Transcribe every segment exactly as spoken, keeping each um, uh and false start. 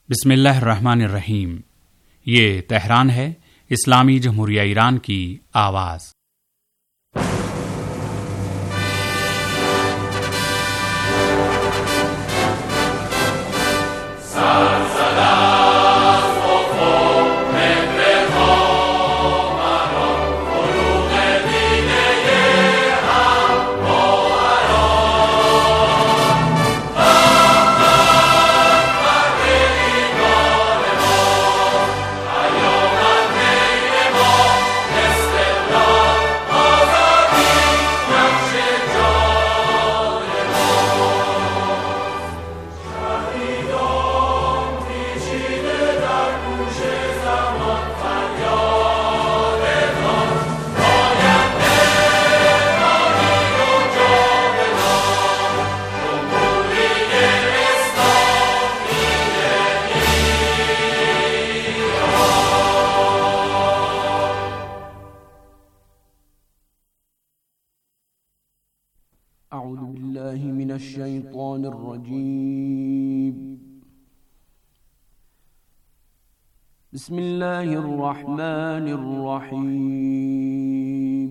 بسم اللہ الرحمن الرحیم۔ یہ تہران ہے، اسلامی جمہوریہ ایران کی آواز۔ اعوذ باللہ من الشیطان الرجیم، بسم اللہ الرحمن الرحیم۔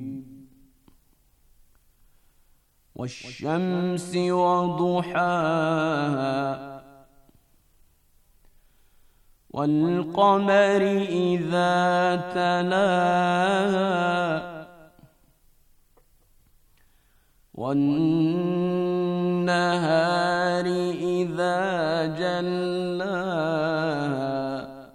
والشمس وضحاها والقمر اذا تلاها والنهار إذا جلاها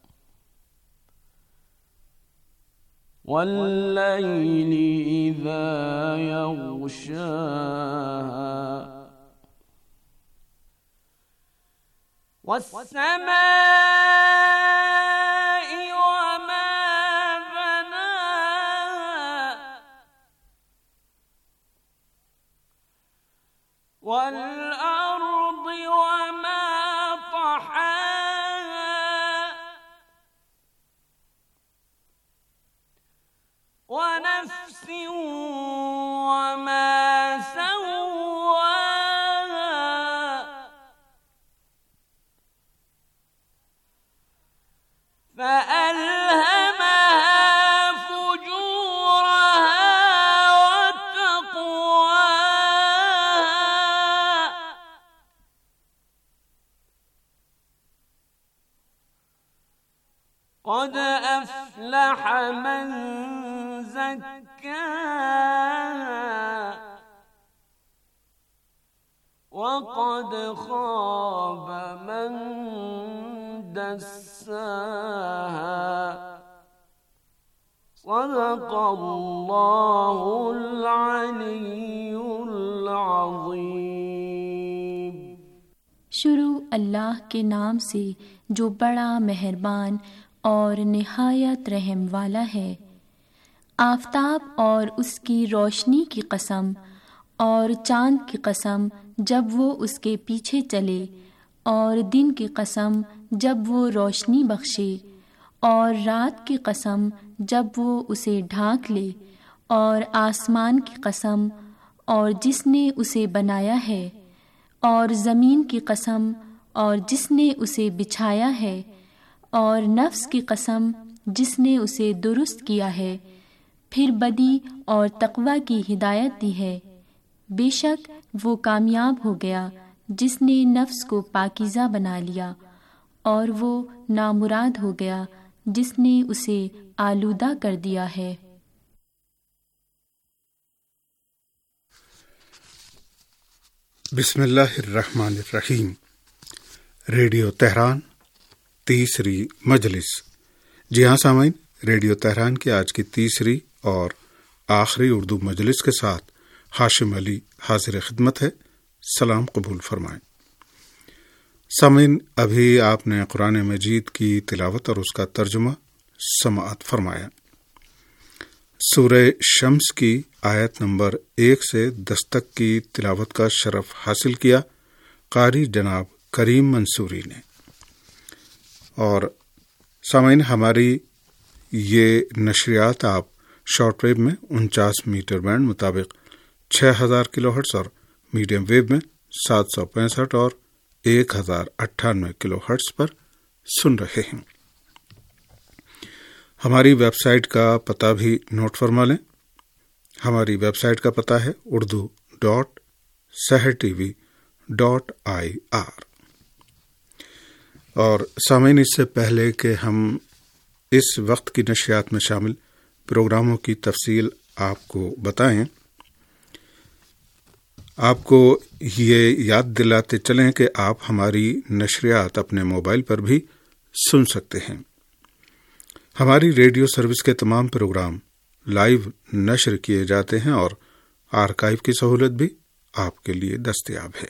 والليل إذا يغشاها والسماء وما والأرض وما طحاها ونفس وما سواها فألهمها قد أفلح من زكاها وقد خاب من دساها صدق اللہ العلی العظیم۔ شروع اللہ کے نام سے جو بڑا مہربان اور نہایت رحم والا ہے۔ آفتاب اور اس کی روشنی کی قسم، اور چاند کی قسم جب وہ اس کے پیچھے چلے، اور دن کی قسم جب وہ روشنی بخشے، اور رات کی قسم جب وہ اسے ڈھانک لے، اور آسمان کی قسم اور جس نے اسے بنایا ہے، اور زمین کی قسم اور جس نے اسے بچھایا ہے، اور نفس کی قسم جس نے اسے درست کیا ہے، پھر بدی اور تقوی کی ہدایت دی ہے۔ بے شک وہ کامیاب ہو گیا جس نے نفس کو پاکیزہ بنا لیا، اور وہ نامراد ہو گیا جس نے اسے آلودہ کر دیا ہے۔ بسم اللہ الرحمن الرحیم۔ ریڈیو تہران تیسری مجلس۔ جی ہاں سامعین، ریڈیو تہران کی آج کی تیسری اور آخری اردو مجلس کے ساتھ ہاشم علی حاضر خدمت ہے۔ سلام قبول فرمائیں۔ سامعین، ابھی آپ نے قرآن مجید کی تلاوت اور اس کا ترجمہ سماعت فرمایا۔ سورہ شمس کی آیت نمبر ایک سے دس تک کی تلاوت کا شرف حاصل کیا قاری جناب کریم منصوری نے۔ اور سامعین، ہماری یہ نشریات آپ شارٹ ویو میں انچاس میٹر بینڈ مطابق چھ ہزار کلو ہرٹز اور میڈیم ویو میں سات سو پینسٹھ اور ایک ہزار اٹھانوے کلو ہرٹز پر سن رہے ہیں۔ ہماری ویب سائٹ کا پتہ بھی نوٹ فرما لیں۔ ہماری ویب سائٹ کا پتہ ہے Urdu dot Sahar T V dot I R. اور سامعین، اس سے پہلے کہ ہم اس وقت کی نشریات میں شامل پروگراموں کی تفصیل آپ کو بتائیں، آپ کو یہ یاد دلاتے چلیں کہ آپ ہماری نشریات اپنے موبائل پر بھی سن سکتے ہیں۔ ہماری ریڈیو سروس کے تمام پروگرام لائیو نشر کیے جاتے ہیں اور آرکائیو کی سہولت بھی آپ کے لیے دستیاب ہے۔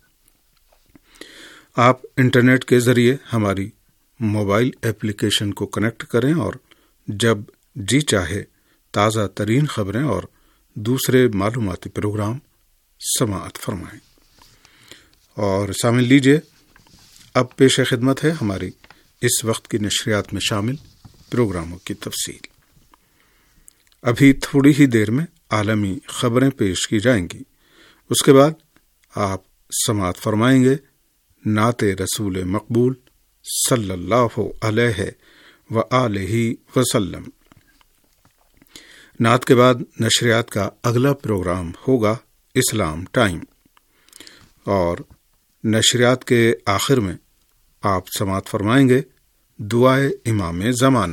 آپ انٹرنیٹ کے ذریعے ہماری موبائل ایپلیکیشن کو کنیکٹ کریں اور جب جی چاہے تازہ ترین خبریں اور دوسرے معلوماتی پروگرام سماعت فرمائیں۔ اور سامع لیجیے، اب پیش خدمت ہے ہماری اس وقت کی نشریات میں شامل پروگراموں کی تفصیل۔ ابھی تھوڑی ہی دیر میں عالمی خبریں پیش کی جائیں گی، اس کے بعد آپ سماعت فرمائیں گے نعت رسول مقبول صلی اللہ علیہ وآلہ وسلم۔ نعت کے بعد نشریات کا اگلا پروگرام ہوگا اسلام ٹائم، اور نشریات کے آخر میں آپ سماعت فرمائیں گے دعائے امام زمانہ۔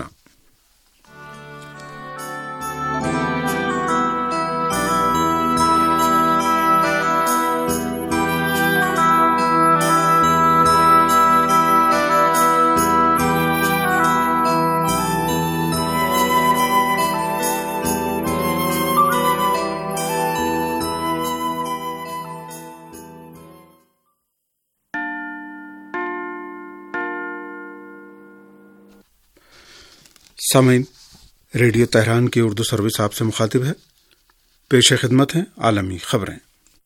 سامعین، ریڈیو تہران کی اردو سروس آپ سے مخاطب ہے۔ پیش خدمت ہیں عالمی خبریں۔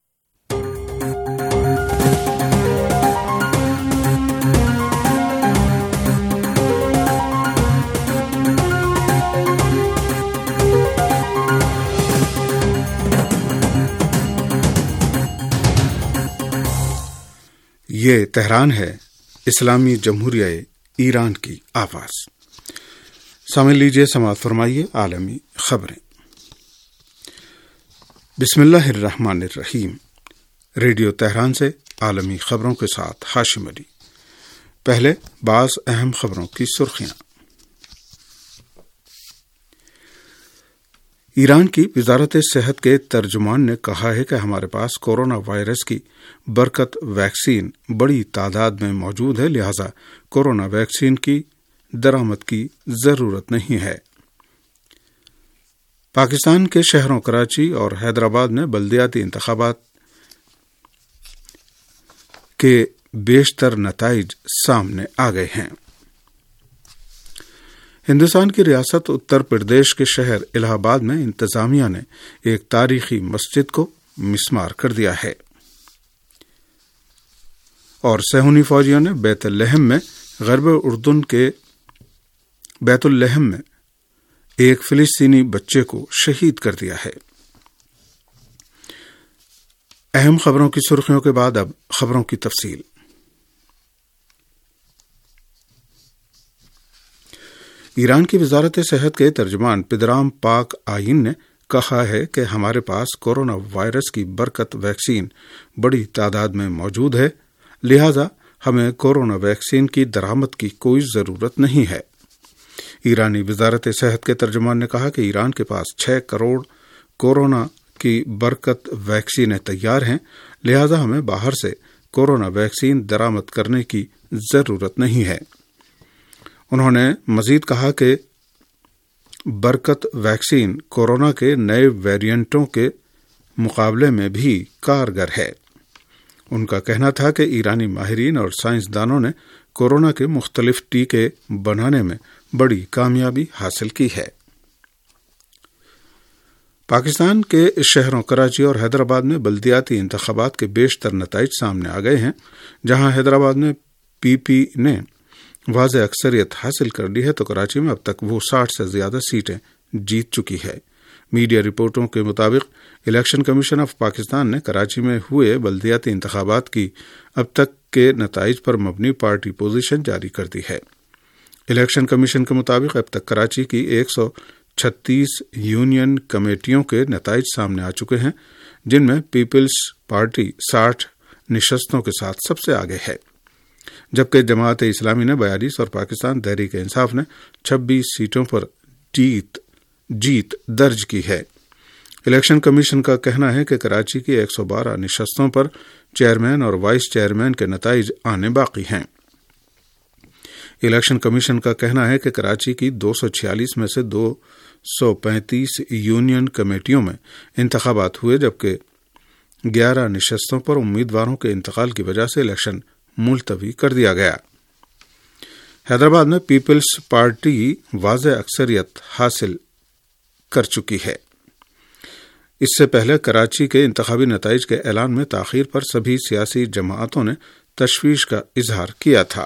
یہ تہران ہے، اسلامی جمہوریہ ایران کی آواز۔ سامع لیجیے، سماعت فرمائیے عالمی خبریں۔ بسم اللہ الرحمن الرحیم۔ ریڈیو تہران سے عالمی خبروں کے ساتھ ہاشم علی۔ پہلے بعض اہم خبروں کی سرخیاں۔ ایران کی وزارت صحت کے ترجمان نے کہا ہے کہ ہمارے پاس کورونا وائرس کی برکت ویکسین بڑی تعداد میں موجود ہے، لہذا کورونا ویکسین کی درآمد کی ضرورت نہیں ہے۔ پاکستان کے شہروں کراچی اور حیدرآباد میں بلدیاتی انتخابات کے بیشتر نتائج سامنے آ گئے ہیں۔ ہندوستان کی ریاست اتر پردیش کے شہر الہ آباد میں انتظامیہ نے ایک تاریخی مسجد کو مسمار کر دیا ہے، اور صہیونی فوجیوں نے بیت لحم میں غرب اردن کے بیت اللحم میں ایک فلسطینی بچے کو شہید کر دیا ہے۔ اہم خبروں کی سرخیوں کے بعد اب خبروں کی تفصیل۔ ایران کی وزارت صحت کے ترجمان پدرام پاک آئین نے کہا ہے کہ ہمارے پاس کورونا وائرس کی برکت ویکسین بڑی تعداد میں موجود ہے، لہذا ہمیں کورونا ویکسین کی درآمد کی کوئی ضرورت نہیں ہے۔ ایرانی وزارت صحت کے ترجمان نے کہا کہ ایران کے پاس چھ کروڑ کورونا کی برکت ویکسینیں تیار ہیں، لہذا ہمیں باہر سے کورونا ویکسین درآمد کرنے کی ضرورت نہیں ہے۔ انہوں نے مزید کہا کہ برکت ویکسین کورونا کے نئے ویرینٹوں کے مقابلے میں بھی کارگر ہے۔ ان کا کہنا تھا کہ ایرانی ماہرین اور سائنسدانوں نے کورونا کے مختلف ٹیکے بنانے میں بڑی کامیابی حاصل کی ہے۔ پاکستان کے شہروں کراچی اور حیدرآباد میں بلدیاتی انتخابات کے بیشتر نتائج سامنے آ گئے ہیں۔ جہاں حیدرآباد میں پی پی نے واضح اکثریت حاصل کر لی ہے، تو کراچی میں اب تک وہ ساٹھ سے زیادہ سیٹیں جیت چکی ہے۔ میڈیا رپورٹوں کے مطابق الیکشن کمیشن آف پاکستان نے کراچی میں ہوئے بلدیاتی انتخابات کی اب تک کے نتائج پر مبنی پارٹی پوزیشن جاری کر دی ہے۔ الیکشن کمیشن کے مطابق اب تک کراچی کی ایک سو چھتیس یونین کمیٹیوں کے نتائج سامنے آ چکے ہیں، جن میں پیپلز پارٹی ساٹھ نشستوں کے ساتھ سب سے آگے ہے، جبکہ جماعت اسلامی نے بیالیس اور پاکستان تحریک انصاف نے چھبیس سیٹوں پر جیت جیت درج کی ہے۔ الیکشن کمیشن کا کہنا ہے کہ کراچی کی ایک سو بارہ نشستوں پر چیئرمین اور وائس چیئرمین کے نتائج آنے باقی ہیں۔ الیکشن کمیشن کا کہنا ہے کہ کراچی کی دو سو چھیالیس میں سے دو سو پینتیس یونین کمیٹیوں میں انتخابات ہوئے، جبکہ گیارہ نشستوں پر امیدواروں کے انتقال کی وجہ سے الیکشن ملتوی کر دیا گیا۔ حیدرآباد میں پیپلز پارٹی واضح اکثریت حاصل کر چکی ہے۔ اس سے پہلے کراچی کے انتخابی نتائج کے اعلان میں تاخیر پر سبھی سیاسی جماعتوں نے تشویش کا اظہار کیا تھا۔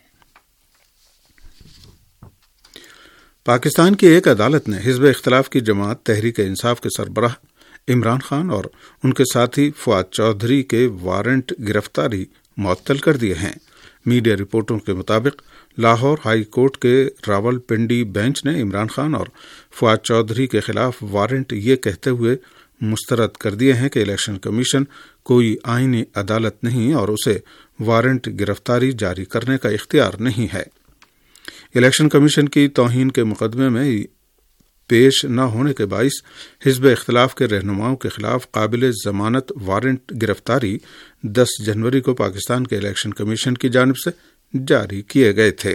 پاکستان کی ایک عدالت نے حزب اختلاف کی جماعت تحریک انصاف کے سربراہ عمران خان اور ان کے ساتھی فواد چودھری کے وارنٹ گرفتاری معطل کر دیے ہیں۔ میڈیا رپورٹوں کے مطابق لاہور ہائی کورٹ کے راول پنڈی بینچ نے عمران خان اور فواد چودھری کے خلاف وارنٹ یہ کہتے ہوئے مسترد کر دیے ہیں کہ الیکشن کمیشن کوئی آئینی عدالت نہیں اور اسے وارنٹ گرفتاری جاری کرنے کا اختیار نہیں ہے۔ الیکشن کمیشن کی توہین کے مقدمے میں پیش نہ ہونے کے باعث حزب اختلاف کے رہنماؤں کے خلاف قابل ضمانت وارنٹ گرفتاری دس جنوری کو پاکستان کے الیکشن کمیشن کی جانب سے جاری کیے گئے تھے۔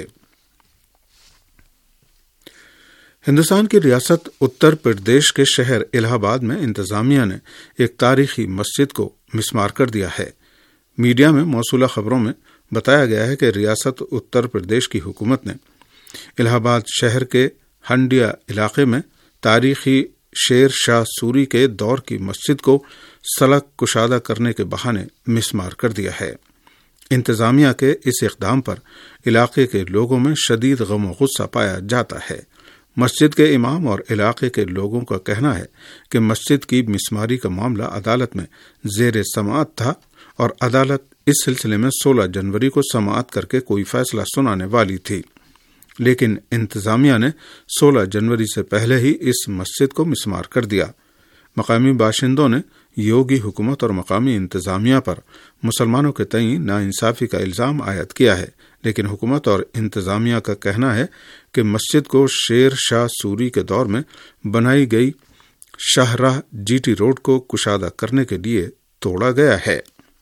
ہندوستان کی ریاست اتر پردیش کے شہر الہ آباد میں انتظامیہ نے ایک تاریخی مسجد کو مسمار کر دیا ہے۔ میڈیا میں موصولہ خبروں میں بتایا گیا ہے کہ ریاست اتر پردیش کی حکومت نے الہ آباد شہر کے ہنڈیا علاقے میں تاریخی شیر شاہ سوری کے دور کی مسجد کو سڑک کشادہ کرنے کے بہانے مسمار کر دیا ہے۔ انتظامیہ کے اس اقدام پر علاقے کے لوگوں میں شدید غم و غصہ پایا جاتا ہے۔ مسجد کے امام اور علاقے کے لوگوں کا کہنا ہے کہ مسجد کی مسماری کا معاملہ عدالت میں زیر سماعت تھا اور عدالت اس سلسلے میں سولہ جنوری کو سماعت کر کے کوئی فیصلہ سنانے والی تھی، لیکن انتظامیہ نے سولہ جنوری سے پہلے ہی اس مسجد کو مسمار کر دیا۔ مقامی باشندوں نے یوگی حکومت اور مقامی انتظامیہ پر مسلمانوں کے تئیں ناانصافی کا الزام عائد کیا ہے، لیکن حکومت اور انتظامیہ کا کہنا ہے کہ مسجد کو شیر شاہ سوری کے دور میں بنائی گئی شاہراہ جی ٹی روڈ کو کشادہ کرنے کے لیے توڑا گیا ہے۔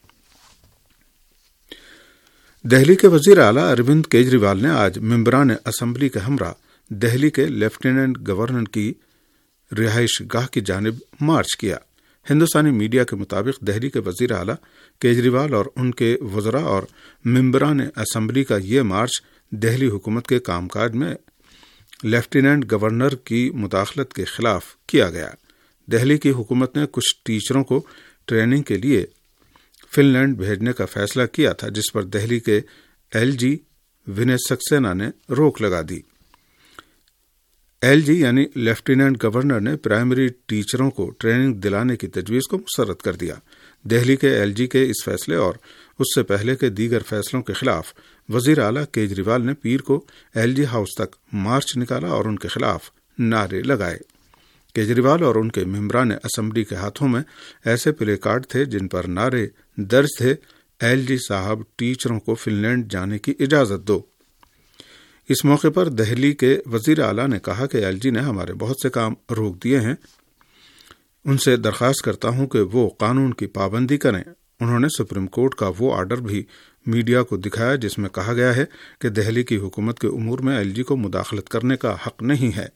دہلی کے وزیر اعلیٰ اروند کیجریوال نے آج ممبران اسمبلی کے ہمراہ دہلی کے لیفٹیننٹ گورنر کی رہائش گاہ کی جانب مارچ کیا۔ ہندوستانی میڈیا کے مطابق دہلی کے وزیر اعلیٰ کیجریوال اور ان کے وزراء اور ممبران اسمبلی کا یہ مارچ دہلی حکومت کے کام کاج میں لیفٹیننٹ گورنر کی مداخلت کے خلاف کیا گیا۔ دہلی کی حکومت نے کچھ ٹیچروں کو ٹریننگ کے لیے فن لینڈ بھیجنے کا فیصلہ کیا تھا، جس پر دہلی کے ایل جی ونے سکسینہ نے روک لگا دی۔ ایل جی یعنی لیفٹیننٹ گورنر نے پرائمری ٹیچروں کو ٹریننگ دلانے کی تجویز کو مسترد کر دیا۔ دہلی کے ایل جی کے اس فیصلے اور اس سے پہلے کے دیگر فیصلوں کے خلاف وزیر اعلیٰ کیجریوال نے پیر کو ایل جی ہاؤس تک مارچ نکالا اور ان کے خلاف نعرے لگائے۔ کیجریوال اور ان کے ممبران اسمبلی کے ہاتھوں میں ایسے پلے کارڈ تھے جن پر نعرے درج تھے، ایل جی صاحب ٹیچروں کو فن لینڈ جانے کی اجازت دو۔ اس موقع پر دہلی کے وزیر اعلیٰ نے کہا کہ ایل جی نے ہمارے بہت سے کام روک دیے ہیں، ان سے درخواست کرتا ہوں کہ وہ قانون کی پابندی کریں۔ انہوں نے سپریم کورٹ کا وہ آرڈر بھی میڈیا کو دکھایا جس میں کہا گیا ہے کہ دہلی کی حکومت کے امور میں ایل جی کو مداخلت کرنے کا حق نہیں ہے۔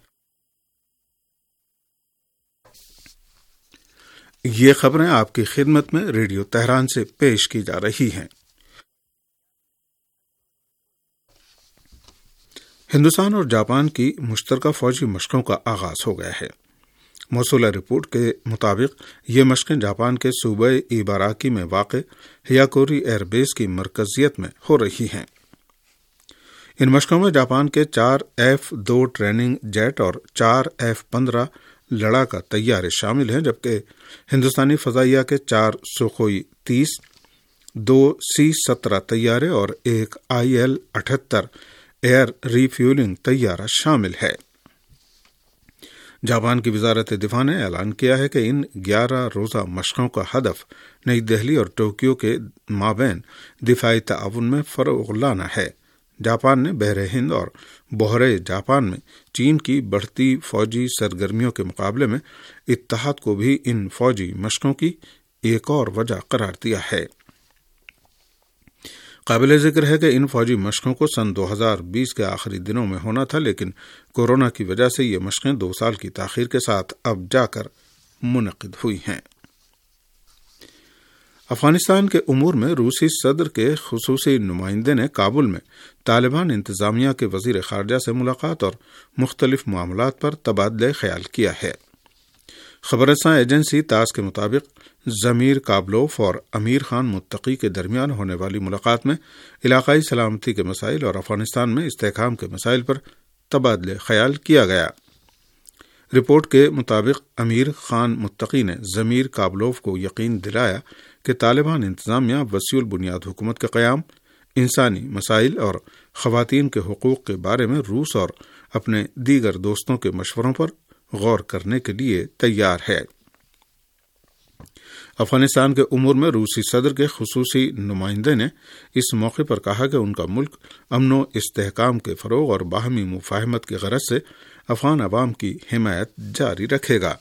یہ خبریں آپ کی خدمت میں ریڈیو تہران سے پیش کی جا رہی ہیں۔ ہندوستان اور جاپان کی مشترکہ فوجی مشقوں کا آغاز ہو گیا ہے۔ موصولہ رپورٹ کے مطابق یہ مشقیں جاپان کے صوبہ ایباراکی میں واقع ہیاکوری ایئر بیس کی مرکزیت میں ہو رہی ہیں۔ ان مشقوں میں جاپان کے چار ایف دو ٹریننگ جیٹ اور چار ایف پندرہ لڑاکا طیارے شامل ہیں، جبکہ ہندوستانی فضائیہ کے چار سوخوئی تیس، دو سی سترہ طیارے اور ایک آئی ایل اٹھہتر ایئر ریفیولنگ طیارہ شامل ہے۔ جاپان کی وزارت دفاع نے اعلان کیا ہے کہ ان گیارہ روزہ مشقوں کا ہدف نئی دہلی اور ٹوکیو کے مابین دفاعی تعاون میں فروغ لانا ہے۔ جاپان نے بحر ہند اور بحیرہ جاپان میں چین کی بڑھتی فوجی سرگرمیوں کے مقابلے میں اتحاد کو بھی ان فوجی مشقوں کی ایک اور وجہ قرار دیا ہے۔ قابل ذکر ہے کہ ان فوجی مشقوں کو سن دو ہزار بیس کے آخری دنوں میں ہونا تھا، لیکن کورونا کی وجہ سے یہ مشقیں دو سال کی تاخیر کے ساتھ اب جا کر منعقد ہوئی ہیں۔ افغانستان کے امور میں روسی صدر کے خصوصی نمائندے نے کابل میں طالبان انتظامیہ کے وزیر خارجہ سے ملاقات اور مختلف معاملات پر تبادلہ خیال کیا ہے۔ خبر رساں ایجنسی تاس کے مطابق ضمیر کابلوف اور امیر خان متقی کے درمیان ہونے والی ملاقات میں علاقائی سلامتی کے مسائل اور افغانستان میں استحکام کے مسائل پر تبادلہ خیال کیا گیا۔ رپورٹ کے مطابق امیر خان متقی نے ضمیر کابلوف کو یقین دلایا کہ طالبان انتظامیہ وسیع البنیاد حکومت کا قیام، انسانی مسائل اور خواتین کے حقوق کے بارے میں روس اور اپنے دیگر دوستوں کے مشوروں پر غور کرنے کے لیے تیار ہے۔ افغانستان کے امور میں روسی صدر کے خصوصی نمائندے نے اس موقع پر کہا کہ ان کا ملک امن و استحکام کے فروغ اور باہمی مفاہمت کی غرض سے افغان عوام کی حمایت جاری رکھے گا۔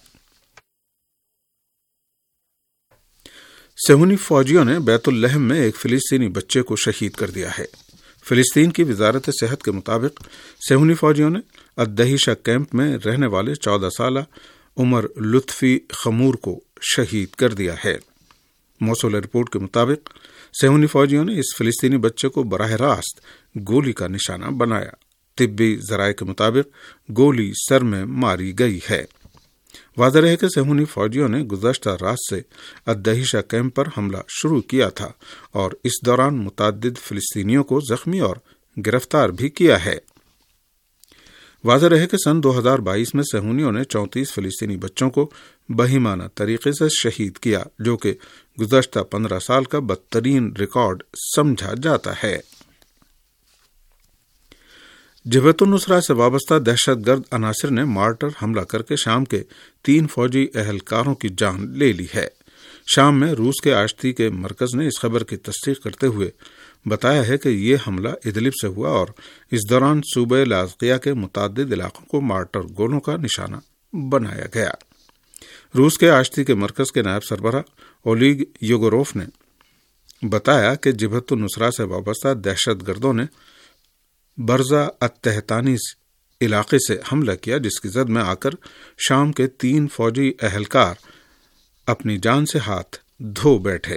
صہیونی فوجیوں نے بیت اللحم میں ایک فلسطینی بچے کو شہید کر دیا ہے۔ فلسطین کی وزارت صحت کے مطابق صہیونی فوجیوں نے الدہیشہ کیمپ میں رہنے والے چودہ سالہ عمر لطفی خمور کو شہید کر دیا ہے۔ موصولہ رپورٹ کے مطابق صہیونی فوجیوں نے اس فلسطینی بچے کو براہ راست گولی کا نشانہ بنایا۔ طبی ذرائع کے مطابق گولی سر میں ماری گئی ہے۔ واضح رہے کہ صہیونی فوجیوں نے گزشتہ رات سے الدہیشہ کیمپ پر حملہ شروع کیا تھا اور اس دوران متعدد فلسطینیوں کو زخمی اور گرفتار بھی کیا ہے۔ واضح رہے کہ سن دو ہزار بائیس میں صہیونیوں نے چونتیس فلسطینی بچوں کو بہیمانہ طریقے سے شہید کیا، جو کہ گزشتہ پندرہ سال کا بدترین ریکارڈ سمجھا جاتا ہے۔ جبہت النصرہ سے وابستہ دہشت گرد عناصر نے مارٹر حملہ کر کے شام کے تین فوجی اہلکاروں کی جان لے لی ہے۔ شام میں روس کے آشتی کے مرکز نے اس خبر کی تصدیق کرتے ہوئے بتایا ہے کہ یہ حملہ ادلب سے ہوا اور اس دوران صوبہ لاذقیہ کے متعدد علاقوں کو مارٹر گولوں کا نشانہ بنایا گیا۔ روس کے آشتی کے مرکز کے نائب سربراہ اولیگ یوگوروف نے بتایا کہ جبہت النصرہ سے وابستہ دہشت گردوں نے برزہ التحتانیس علاقے سے حملہ کیا، جس کی زد میں آ کر شام کے تین فوجی اہلکار اپنی جان سے ہاتھ دھو بیٹھے۔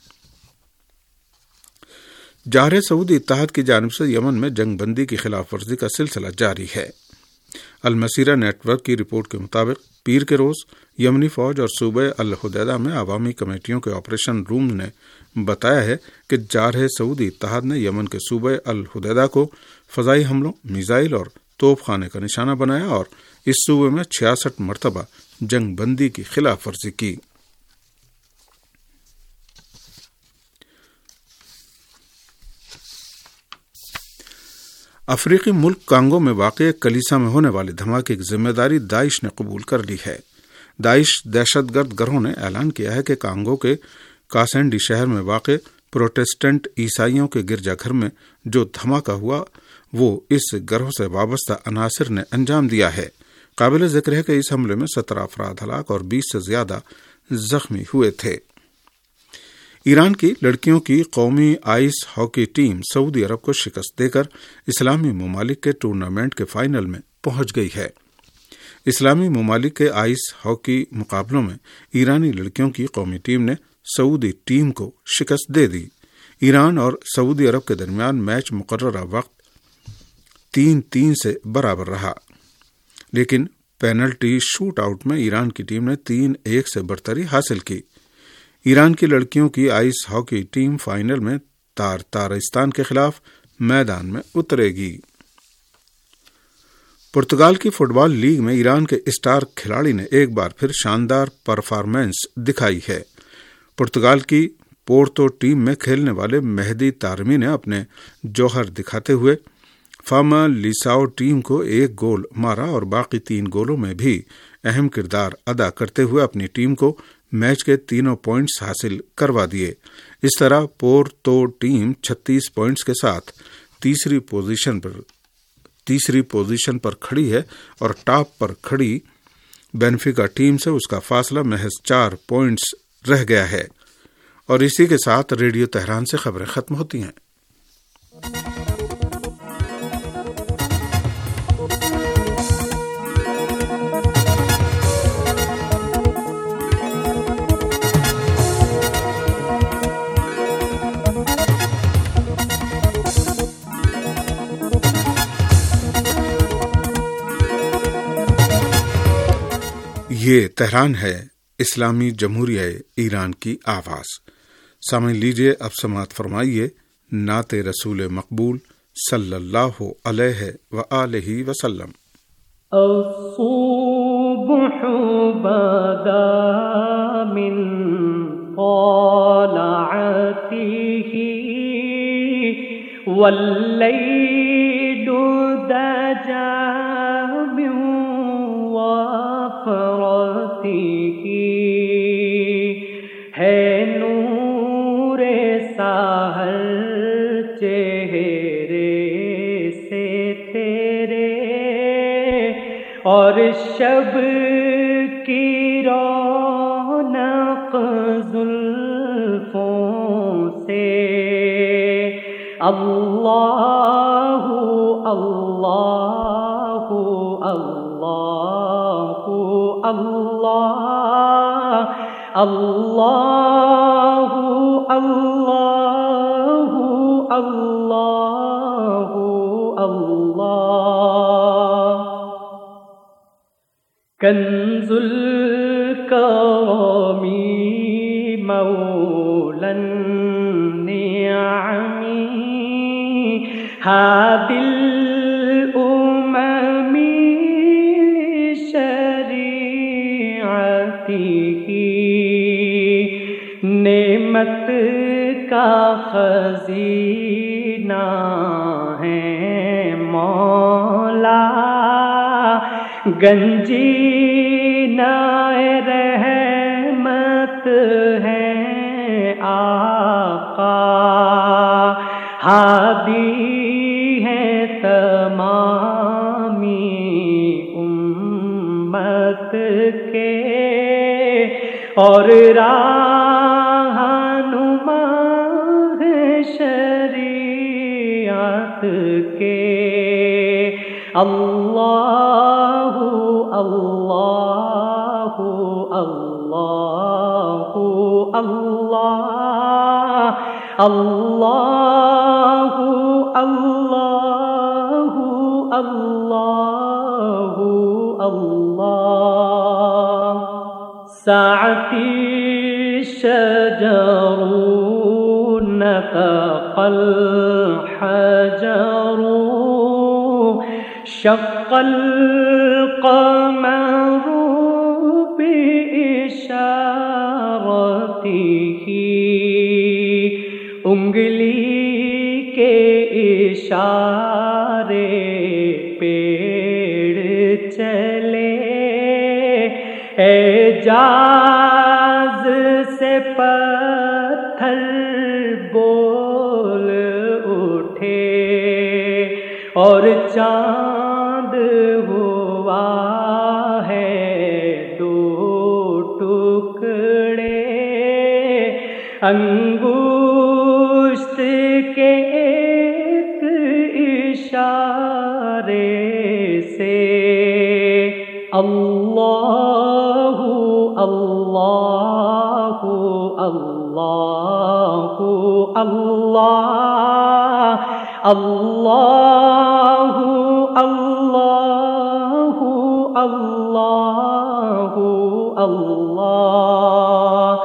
جارح سعودی اتحاد کی جانب سے یمن میں جنگ بندی کی خلاف ورزی کا سلسلہ جاری ہے۔ المسیرہ نیٹ ورک کی رپورٹ کے مطابق پیر کے روز یمنی فوج اور صوبہ الحدیدہ میں عوامی کمیٹیوں کے آپریشن روم نے بتایا ہے کہ جارح سعودی اتحاد نے یمن کے صوبہ الحدیدہ کو فضائی حملوں، میزائل اور توپ خانے کا نشانہ بنایا اور اس صوبے میں چھیاسٹھ مرتبہ جنگ بندی کی خلاف ورزی کی۔ افریقی ملک کانگو میں واقع ایک کلیسا میں ہونے والے دھماکے کی ذمہ داری داعش نے قبول کر لی ہے۔ داعش دہشت گرد گروہ نے اعلان کیا ہے کہ کانگو کے کاسینڈی شہر میں واقع پروٹسٹنٹ عیسائیوں کے گرجا گھر میں جو دھماکہ ہوا وہ اس گروہ سے وابستہ عناصر نے انجام دیا ہے۔ قابل ذکر ہے کہ اس حملے میں سترہ افراد ہلاک اور بیس سے زیادہ زخمی ہوئے تھے۔ ایران کی لڑکیوں کی قومی آئس ہاکی ٹیم سعودی عرب کو شکست دے کر اسلامی ممالک کے ٹورنامنٹ کے فائنل میں پہنچ گئی ہے۔ اسلامی ممالک کے آئس ہاکی مقابلوں میں ایرانی لڑکیوں کی قومی ٹیم نے سعودی ٹیم کو شکست دے دی۔ ایران اور سعودی عرب کے درمیان میچ مقررہ وقت تین تین سے برابر رہا، لیکن پینلٹی شوٹ آؤٹ میں ایران کی ٹیم نے تین ایک سے برتری حاصل کی۔ ایران کی لڑکیوں کی آئس ہاکی ٹیم فائنل میں تار تارستان کے خلاف میدان میں اترے گی۔ پرتگال کی فٹ بال لیگ میں ایران کے اسٹار کھلاڑی نے ایک بار پھر شاندار پرفارمنس دکھائی ہے۔ پرتگال کی پورتو ٹیم میں کھیلنے والے مہدی طارمی نے اپنے جوہر دکھاتے ہوئے فاما لیساؤ ٹیم کو ایک گول مارا اور باقی تین گولوں میں بھی اہم کردار ادا کرتے ہوئے اپنی ٹیم کو میچ کے تینوں پوائنٹس حاصل کروا دیے۔ اس طرح پورتو ٹیم چھتیس پوائنٹس کے ساتھ تیسری پوزیشن پر تیسری پوزیشن پر کھڑی ہے اور ٹاپ پر کھڑی بینفیکا ٹیم سے اس کا فاصلہ محض چار پوائنٹس رہ گیا ہے۔ اور اسی کے ساتھ ریڈیو تہران سے خبریں ختم ہوتی ہیں۔ یہ تہران ہے، اسلامی جمہوریہ ایران کی آواز۔ سامعین لیجیے اب سماعت فرمائیے نعت رسول مقبول صلی اللہ علیہ وآلہ وسلم۔ الصبح بدا من طلعته والليل دجا من وفرته ہے نور سحر چہرے سے تیرے اور شب کی رونق زلفوں سے۔ اللہ اللہ اللہ اللہ اللہ اللہ اللہ اللہ کنز الکرم مولا النعم ہادی الامم شریعتی نعمت کا خزینہ ہے مولا گنجینہ رحمت ہے آقا ہادی ہے تمامی امت کے اور رہنما ہے شریعت کے۔ اللہ اللہ اللہ اللہ اللہ اللہ اللہ اللہ ساعتی شجر نطق الحجر شق القمر بإشارته انگلی کے اشارے پیڑ چلے اعجاز سے پتھر بول اٹھے اور چاند ہوا ہے دو ٹکڑے انگشت کے ایک اشارے سے۔ اللہ اللہ اللہ اللہ اللہ اللہ اللہ اللہ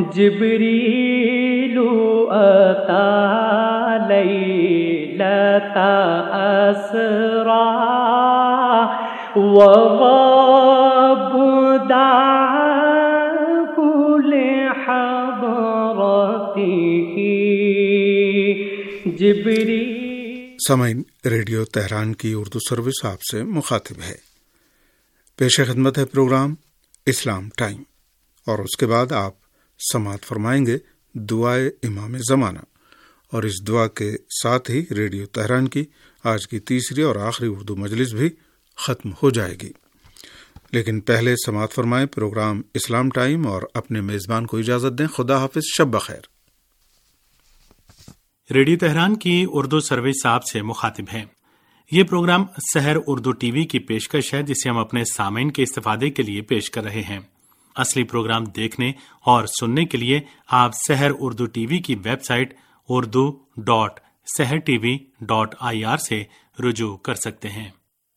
جبریل اتی لیلۃ اسریٰ وغاب دعاه لحضرته جبریل۔ سامعین، ریڈیو تہران کی اردو سروس آپ سے مخاطب ہے۔ پیش خدمت ہے پروگرام اسلام ٹائم، اور اس کے بعد آپ سماعت فرمائیں گے دعائے امام زمانہ، اور اس دعا کے ساتھ ہی ریڈیو تہران کی آج کی تیسری اور آخری اردو مجلس بھی ختم ہو جائے گی۔ لیکن پہلے سماعت فرمائیں پروگرام اسلام ٹائم اور اپنے میزبان کو اجازت دیں۔ خدا حافظ، شب بخیر۔ ریڈیو تہران کی اردو سروس آپ سے مخاطب ہے۔ یہ programme Sahar Urdu T V کی پیشکش ہے، جسے ہم اپنے سامعین کے استفادے کے لیے پیش کر رہے ہیں۔ اصلی پروگرام دیکھنے اور سننے کے لیے آپ سحر اردو ٹی وی کی website Urdu dot Sahar T V dot I R سے رجوع کر سکتے ہیں۔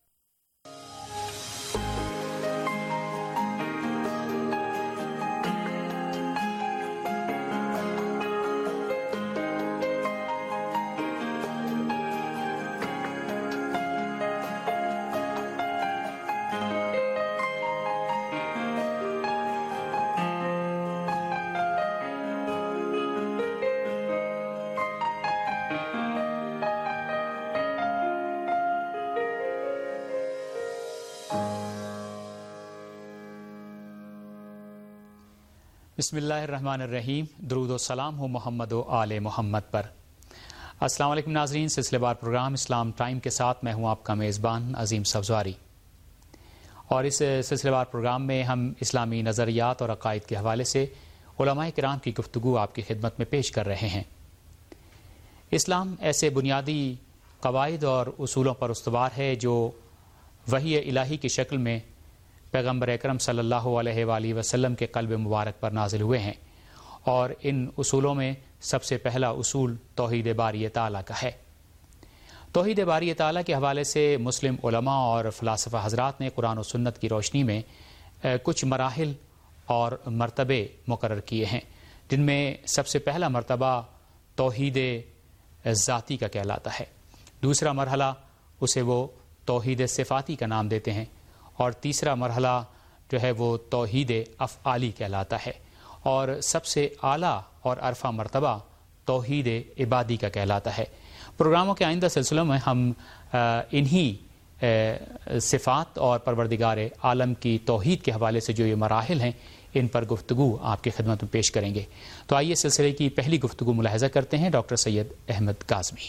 بسم اللہ الرحمن الرحیم۔ درود و سلام ہو محمد و آل محمد پر۔ السلام علیکم ناظرین، سلسلے وار پروگرام اسلام ٹائم کے ساتھ میں ہوں آپ کا میزبان عظیم سبزواری، اور اس سلسلے وار پروگرام میں ہم اسلامی نظریات اور عقائد کے حوالے سے علماء کرام کی گفتگو آپ کی خدمت میں پیش کر رہے ہیں۔ اسلام ایسے بنیادی قواعد اور اصولوں پر استوار ہے جو وحی الہی کی شکل میں پیغمبر اکرم صلی اللہ علیہ وآلہ وسلم کے قلب مبارک پر نازل ہوئے ہیں، اور ان اصولوں میں سب سے پہلا اصول توحید باری تعالیٰ کا ہے۔ توحید باری تعالیٰ کے حوالے سے مسلم علماء اور فلاسفہ حضرات نے قرآن و سنت کی روشنی میں کچھ مراحل اور مرتبے مقرر کیے ہیں، جن میں سب سے پہلا مرتبہ توحید ذاتی کا کہلاتا ہے، دوسرا مرحلہ اسے وہ توحید صفاتی کا نام دیتے ہیں، اور تیسرا مرحلہ جو ہے وہ توحید افعالی کہلاتا ہے، اور سب سے اعلیٰ اور عرفہ مرتبہ توحید عبادی کا کہلاتا ہے۔ پروگراموں کے آئندہ سلسلوں میں ہم انہی صفات اور پروردگار عالم کی توحید کے حوالے سے جو یہ مراحل ہیں، ان پر گفتگو آپ کی خدمت میں پیش کریں گے۔ تو آئیے سلسلے کی پہلی گفتگو ملاحظہ کرتے ہیں ڈاکٹر سید احمد کاظمی۔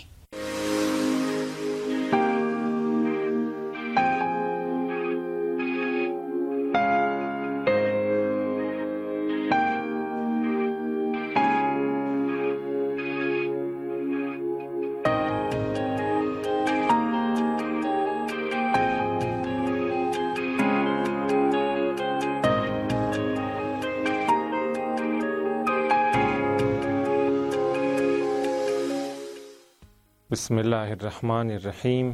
بسم اللہ الرحمن الرحیم۔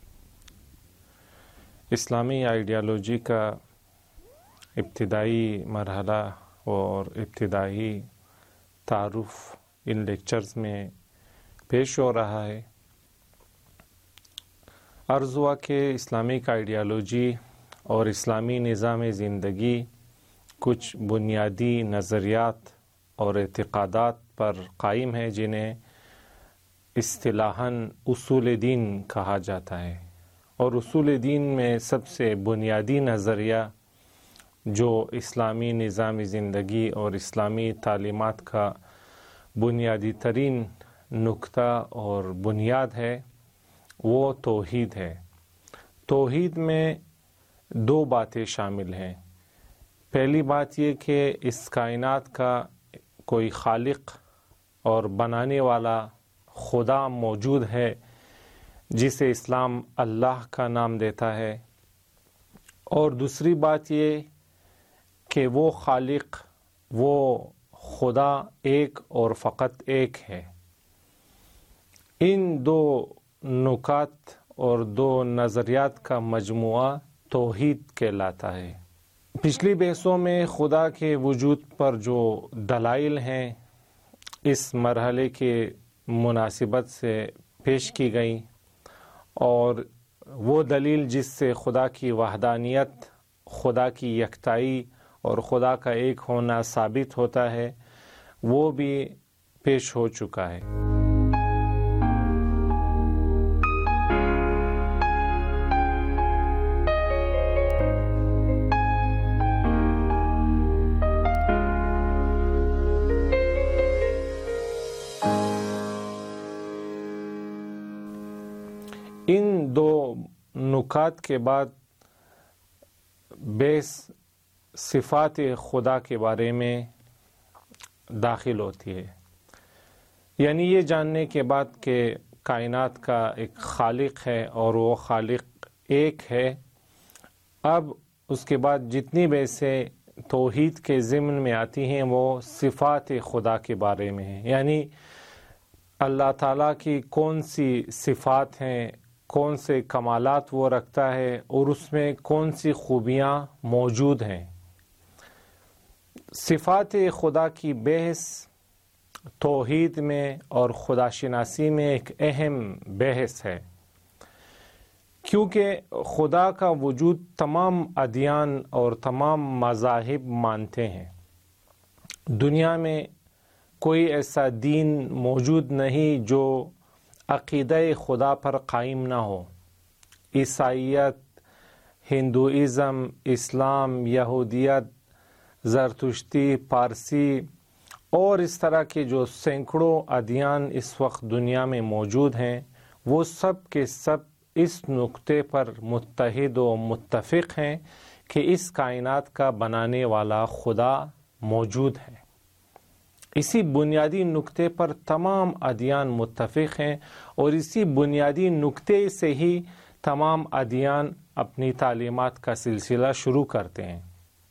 اسلامی آئیڈیالوجی کا ابتدائی مرحلہ اور ابتدائی تعارف ان لیکچرز میں پیش ہو رہا ہے۔ عرض ہوا کہ اسلامک آئیڈیالوجی اور اسلامی نظام زندگی کچھ بنیادی نظریات اور اعتقادات پر قائم ہے، جنہیں اصطلاحاً اصول دین کہا جاتا ہے، اور اصول دین میں سب سے بنیادی نظریہ جو اسلامی نظام زندگی اور اسلامی تعلیمات کا بنیادی ترین نقطہ اور بنیاد ہے، وہ توحید ہے۔ توحید میں دو باتیں شامل ہیں۔ پہلی بات یہ کہ اس کائنات کا کوئی خالق اور بنانے والا خدا موجود ہے، جسے اسلام اللہ کا نام دیتا ہے، اور دوسری بات یہ کہ وہ خالق، وہ خدا ایک اور فقط ایک ہے۔ ان دو نکات اور دو نظریات کا مجموعہ توحید کہلاتا ہے۔ پچھلی بحثوں میں خدا کے وجود پر جو دلائل ہیں اس مرحلے کے مناسبت سے پیش کی گئیں، اور وہ دلیل جس سے خدا کی وحدانیت، خدا کی یکتائی اور خدا کا ایک ہونا ثابت ہوتا ہے، وہ بھی پیش ہو چکا ہے۔ ان دو نکات کے بعد بحث صفات خدا کے بارے میں داخل ہوتی ہے، یعنی یہ جاننے کے بعد کہ کائنات کا ایک خالق ہے اور وہ خالق ایک ہے، اب اس کے بعد جتنی بحثیں توحید کے ضمن میں آتی ہیں وہ صفات خدا کے بارے میں ہیں، یعنی اللہ تعالیٰ کی کون سی صفات ہیں، کون سے کمالات وہ رکھتا ہے اور اس میں کون سی خوبیاں موجود ہیں۔ صفات خدا کی بحث توحید میں اور خدا شناسی میں ایک اہم بحث ہے، کیونکہ خدا کا وجود تمام ادیان اور تمام مذاہب مانتے ہیں۔ دنیا میں کوئی ایسا دین موجود نہیں جو عقیدہ خدا پر قائم نہ ہو۔ عیسائیت، ہندوازم، اسلام، یہودیت، زرتشتی، پارسی اور اس طرح کے جو سینکڑوں ادیان اس وقت دنیا میں موجود ہیں، وہ سب کے سب اس نقطے پر متحد و متفق ہیں کہ اس کائنات کا بنانے والا خدا موجود ہے۔ اسی بنیادی نقطے پر تمام ادیان متفق ہیں اور اسی بنیادی نقطے سے ہی تمام ادیان اپنی تعلیمات کا سلسلہ شروع کرتے ہیں۔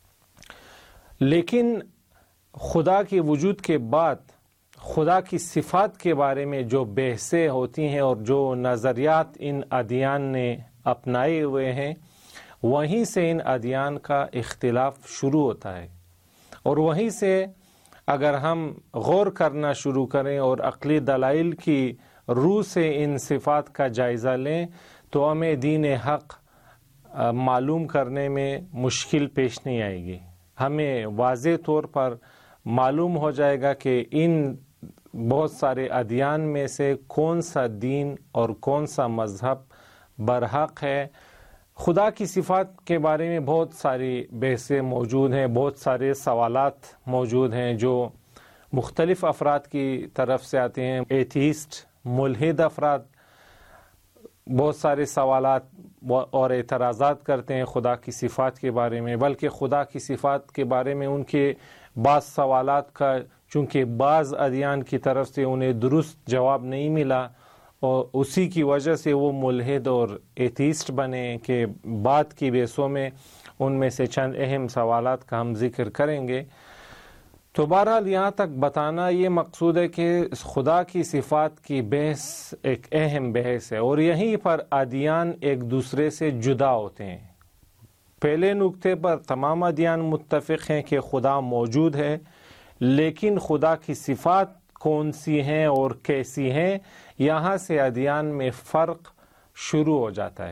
لیکن خدا کے وجود کے بعد خدا کی صفات کے بارے میں جو بحثیں ہوتی ہیں اور جو نظریات ان ادیان نے اپنائے ہوئے ہیں، وہیں سے ان ادیان کا اختلاف شروع ہوتا ہے، اور وہیں سے اگر ہم غور کرنا شروع کریں اور عقلی دلائل کی روح سے ان صفات کا جائزہ لیں تو ہمیں دین حق معلوم کرنے میں مشکل پیش نہیں آئے گی۔ ہمیں واضح طور پر معلوم ہو جائے گا کہ ان بہت سارے ادیان میں سے کون سا دین اور کون سا مذہب برحق ہے۔ خدا کی صفات کے بارے میں بہت ساری بحثیں موجود ہیں، بہت سارے سوالات موجود ہیں جو مختلف افراد کی طرف سے آتے ہیں۔ ایتھیسٹ، ملحد افراد بہت سارے سوالات اور اعتراضات کرتے ہیں خدا کی صفات کے بارے میں، بلکہ خدا کی صفات کے بارے میں ان کے بعض سوالات کا چونکہ بعض ادیان کی طرف سے انہیں درست جواب نہیں ملا، اور اسی کی وجہ سے وہ ملحد اور ایتھیسٹ بنے کہ بعد کی بحثوں میں ان میں سے چند اہم سوالات کا ہم ذکر کریں گے۔ تو بہرحال یہاں تک بتانا یہ مقصود ہے کہ خدا کی صفات کی بحث ایک اہم بحث ہے، اور یہیں پر ادیان ایک دوسرے سے جدا ہوتے ہیں۔ پہلے نقطے پر تمام ادیان متفق ہیں کہ خدا موجود ہے، لیکن خدا کی صفات کون سی ہیں اور کیسی ہیں، یہاں سے ادیان میں فرق شروع ہو جاتا ہے۔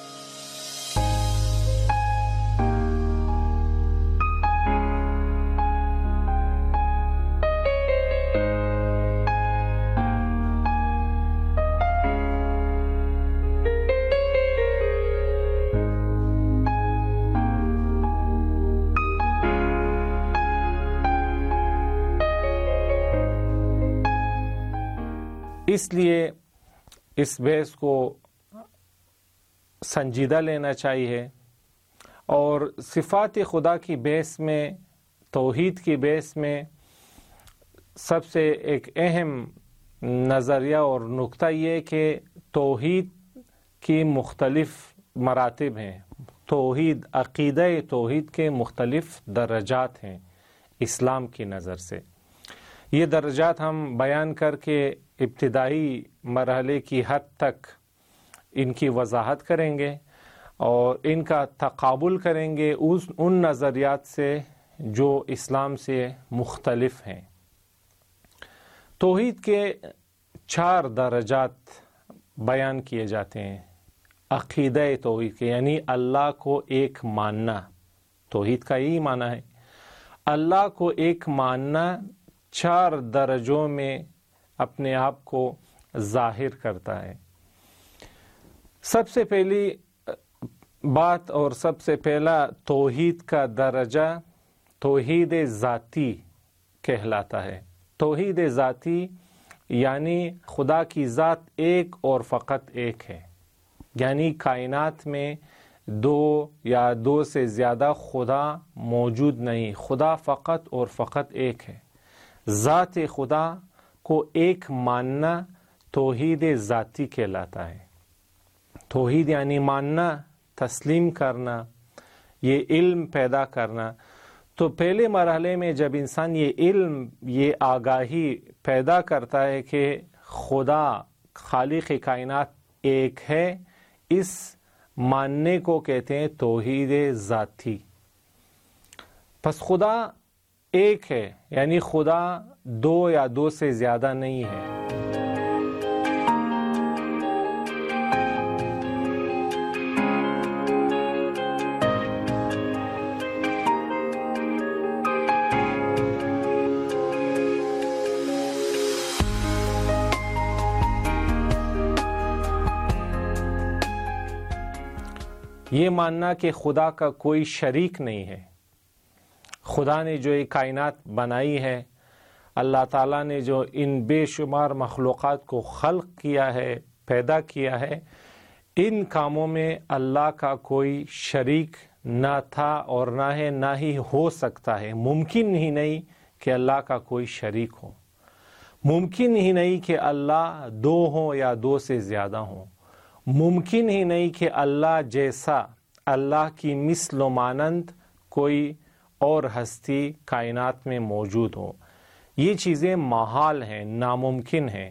اس لیے اس بحث کو سنجیدہ لینا چاہیے، اور صفات خدا کی بحث میں، توحید کی بحث میں سب سے ایک اہم نظریہ اور نقطہ یہ کہ توحید کی مختلف مراتب ہیں۔ توحید، عقیدہ توحید کے مختلف درجات ہیں اسلام کی نظر سے۔ یہ درجات ہم بیان کر کے ابتدائی مرحلے کی حد تک ان کی وضاحت کریں گے اور ان کا تقابل کریں گے اس ان نظریات سے جو اسلام سے مختلف ہیں۔ توحید کے چار درجات بیان کیے جاتے ہیں۔ عقیدہ توحید کے، یعنی اللہ کو ایک ماننا. توحید کا یہی معنی ہے، اللہ کو ایک ماننا چار درجوں میں اپنے آپ کو ظاہر کرتا ہے. سب سے پہلی بات اور سب سے پہلا توحید کا درجہ توحید ذاتی کہلاتا ہے. توحید ذاتی یعنی خدا کی ذات ایک اور فقط ایک ہے، یعنی کائنات میں دو یا دو سے زیادہ خدا موجود نہیں، خدا فقط اور فقط ایک ہے. ذات خدا کو ایک ماننا توحید ذاتی کہلاتا ہے. توحید یعنی ماننا، تسلیم کرنا، یہ علم پیدا کرنا. تو پہلے مرحلے میں جب انسان یہ علم، یہ آگاہی پیدا کرتا ہے کہ خدا خالق کائنات ایک ہے، اس ماننے کو کہتے ہیں توحید ذاتی. پس خدا ایک ہے، یعنی خدا دو یا دو سے زیادہ نہیں ہے. یہ ماننا کہ خدا کا کوئی شریک نہیں ہے. خدا نے جو یہ کائنات بنائی ہے، اللہ تعالیٰ نے جو ان بے شمار مخلوقات کو خلق کیا ہے، پیدا کیا ہے، ان کاموں میں اللہ کا کوئی شریک نہ تھا اور نہ ہے، نہ ہی ہو سکتا ہے. ممکن ہی نہیں کہ اللہ کا کوئی شریک ہو. ممکن ہی نہیں کہ اللہ دو ہوں یا دو سے زیادہ ہوں. ممکن ہی نہیں کہ اللہ جیسا، اللہ کی مثل و مانند کوئی اور ہستی کائنات میں موجود ہو. یہ چیزیں محال ہیں، ناممکن ہیں.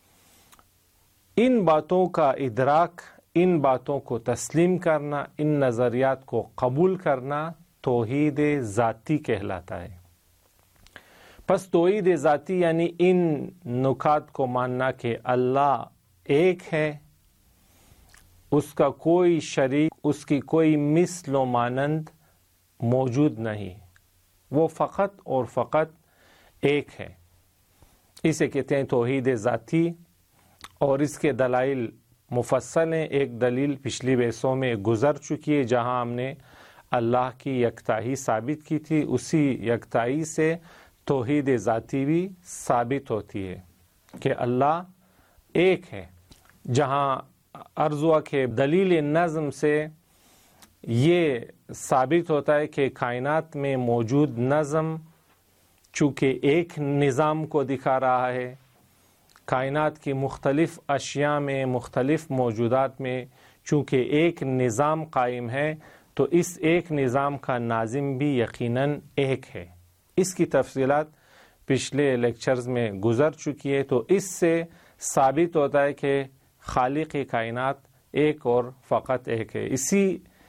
ان باتوں کا ادراک، ان باتوں کو تسلیم کرنا، ان نظریات کو قبول کرنا توحید ذاتی کہلاتا ہے. پس توحید ذاتی یعنی ان نکات کو ماننا کہ اللہ ایک ہے، اس کا کوئی شریک، اس کی کوئی مثل و مانند موجود نہیں، وہ فقط اور فقط ایک ہے. اسے کہتے ہیں توحید ذاتی، اور اس کے دلائل مفصل ہیں. ایک دلیل پچھلی بحثوں میں گزر چکی ہے جہاں ہم نے اللہ کی یکتائی ثابت کی تھی. اسی یکتائی سے توحید ذاتی بھی ثابت ہوتی ہے کہ اللہ ایک ہے. جہاں عرض ہوا کہ دلیل نظم سے یہ ثابت ہوتا ہے کہ کائنات میں موجود نظم چونکہ ایک نظام کو دکھا رہا ہے، کائنات کی مختلف اشیاء میں، مختلف موجودات میں چونکہ ایک نظام قائم ہے، تو اس ایک نظام کا ناظم بھی یقیناً ایک ہے. اس کی تفصیلات پچھلے لیکچرز میں گزر چکی ہے. تو اس سے ثابت ہوتا ہے کہ خالق کائنات ایک اور فقط ایک ہے. اسی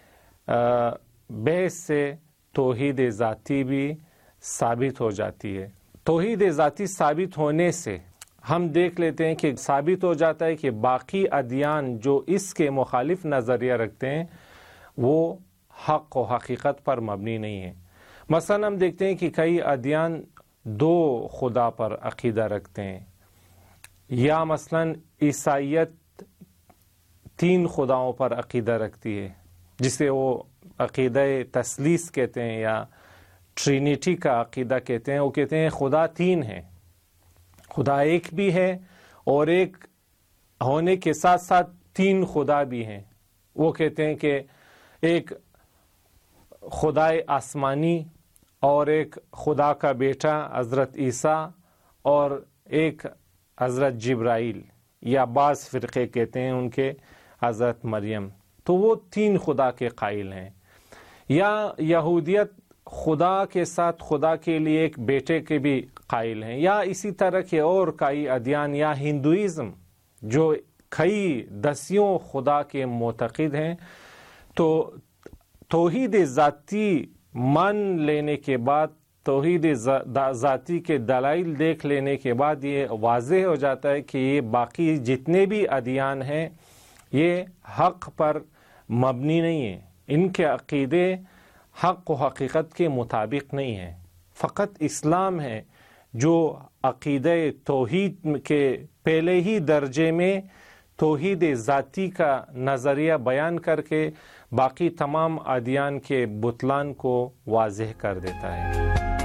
بحث سے توحید ذاتی بھی ثابت ہو جاتی ہے. توحید ذاتی ثابت ہونے سے ہم دیکھ لیتے ہیں کہ ثابت ہو جاتا ہے کہ باقی ادیان جو اس کے مخالف نظریہ رکھتے ہیں وہ حق و حقیقت پر مبنی نہیں ہے. مثلا ہم دیکھتے ہیں کہ کئی ادیان دو خدا پر عقیدہ رکھتے ہیں، یا مثلا عیسائیت تین خداؤں پر عقیدہ رکھتی ہے جسے وہ عقیدہ تثلیث کہتے ہیں یا ٹرینیٹی کا عقیدہ کہتے ہیں. وہ کہتے ہیں خدا تین ہیں، خدا ایک بھی ہے اور ایک ہونے کے ساتھ ساتھ تین خدا بھی ہیں. وہ کہتے ہیں کہ ایک خدا آسمانی اور ایک خدا کا بیٹا حضرت عیسیٰ اور ایک حضرت جبرائیل، یا بعض فرقے کہتے ہیں ان کے حضرت مریم. تو وہ تین خدا کے قائل ہیں. یا یہودیت خدا کے ساتھ خدا کے لیے ایک بیٹے کے بھی قائل ہیں. یا اسی طرح کے اور کئی ادیان، یا ہندوازم جو کئی دسیوں خدا کے معتقد ہیں. تو توحید ذاتی مان لینے کے بعد، توحید ذاتی کے دلائل دیکھ لینے کے بعد یہ واضح ہو جاتا ہے کہ یہ باقی جتنے بھی ادیان ہیں یہ حق پر مبنی نہیں ہیں، ان کے عقیدے حق و حقیقت کے مطابق نہیں ہیں. فقط اسلام ہے جو عقیدہ توحید کے پہلے ہی درجے میں توحید ذاتی کا نظریہ بیان کر کے باقی تمام ادیان کے بطلان کو واضح کر دیتا ہے.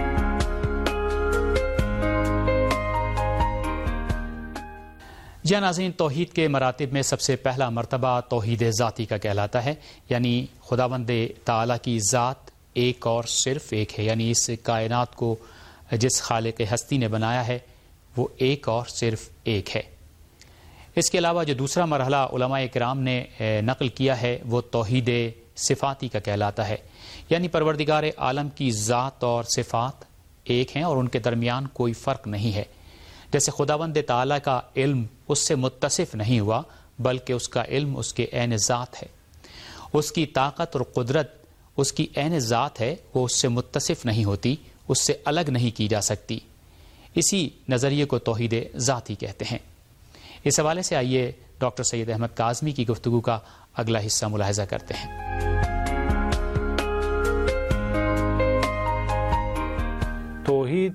جی ناظرین، توحید کے مراتب میں سب سے پہلا مرتبہ توحید ذاتی کا کہلاتا ہے، یعنی خداوند تعالیٰ کی ذات ایک اور صرف ایک ہے، یعنی اس کائنات کو جس خالق ہستی نے بنایا ہے وہ ایک اور صرف ایک ہے. اس کے علاوہ جو دوسرا مرحلہ علماء کرام نے نقل کیا ہے وہ توحید صفاتی کا کہلاتا ہے، یعنی پروردگار عالم کی ذات اور صفات ایک ہیں اور ان کے درمیان کوئی فرق نہیں ہے. جیسے خداوند تعالیٰ کا علم اس سے متصف نہیں ہوا بلکہ اس کا علم اس کے عین ذات ہے. اس کی طاقت اور قدرت اس کی عین ذات ہے، وہ اس سے متصف نہیں ہوتی، اس سے الگ نہیں کی جا سکتی. اسی نظریے کو توحید ذاتی کہتے ہیں. اس حوالے سے آئیے ڈاکٹر سید احمد کاظمی کی گفتگو کا اگلا حصہ ملاحظہ کرتے ہیں. توحید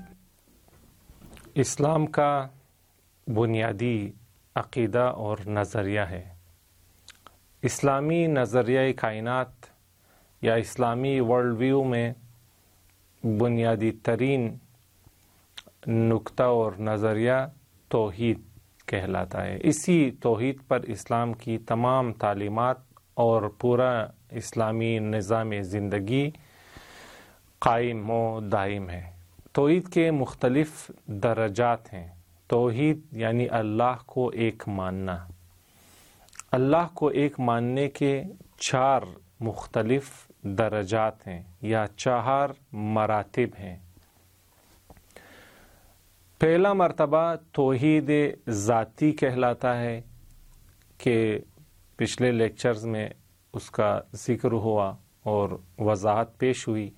اسلام کا بنیادی عقیدہ اور نظریہ ہے. اسلامی نظریہ کائنات یا اسلامی ورلڈ ویو میں بنیادی ترین نقطہ اور نظریہ توحید کہلاتا ہے. اسی توحید پر اسلام کی تمام تعلیمات اور پورا اسلامی نظام زندگی قائم و دائم ہے. توحید کے مختلف درجات ہیں. توحید یعنی اللہ کو ایک ماننا. اللہ کو ایک ماننے کے چار مختلف درجات ہیں یا چار مراتب ہیں. پہلا مرتبہ توحید ذاتی کہلاتا ہے کہ پچھلے لیکچرز میں اس کا ذکر ہوا اور وضاحت پیش ہوئی.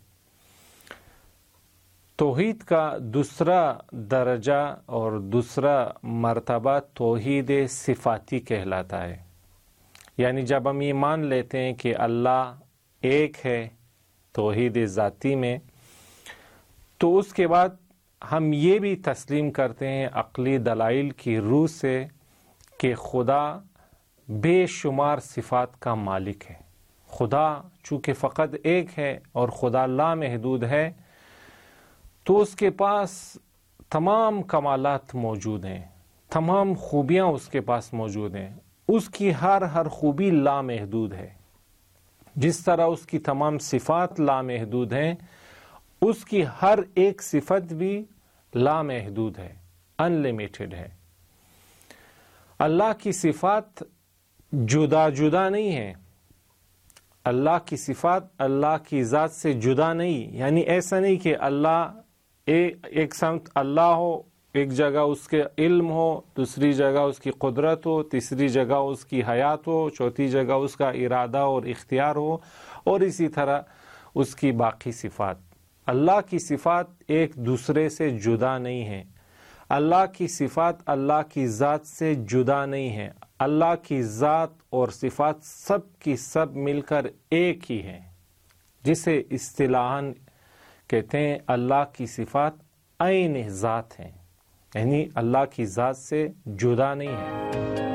توحید کا دوسرا درجہ اور دوسرا مرتبہ توحید صفاتی کہلاتا ہے، یعنی جب ہم یہ مان لیتے ہیں کہ اللہ ایک ہے توحید ذاتی میں، تو اس کے بعد ہم یہ بھی تسلیم کرتے ہیں عقلی دلائل کی روح سے کہ خدا بے شمار صفات کا مالک ہے. خدا چونکہ فقط ایک ہے اور خدا لامحدود ہے، تو اس کے پاس تمام کمالات موجود ہیں، تمام خوبیاں اس کے پاس موجود ہیں. اس کی ہر ہر خوبی لامحدود ہے. جس طرح اس کی تمام صفات لامحدود ہیں، اس کی ہر ایک صفت بھی لامحدود ہے، ان لمیٹڈ ہے. اللہ کی صفات جدا جدا نہیں ہیں. اللہ کی صفات اللہ کی ذات سے جدا نہیں، یعنی ایسا نہیں کہ اللہ ایک سمت اللہ ہو، ایک جگہ اس کے علم ہو، دوسری جگہ اس کی قدرت ہو، تیسری جگہ اس کی حیات ہو، چوتھی جگہ اس کا ارادہ اور اختیار ہو، اور اسی طرح اس کی باقی صفات. اللہ کی صفات ایک دوسرے سے جدا نہیں ہیں. اللہ کی صفات اللہ کی ذات سے جدا نہیں ہیں. اللہ کی ذات اور صفات سب کی سب مل کر ایک ہی ہیں، جسے اصطلاحاً کہتے ہیں اللہ کی صفات عین ذات ہیں، یعنی اللہ کی ذات سے جدا نہیں ہے.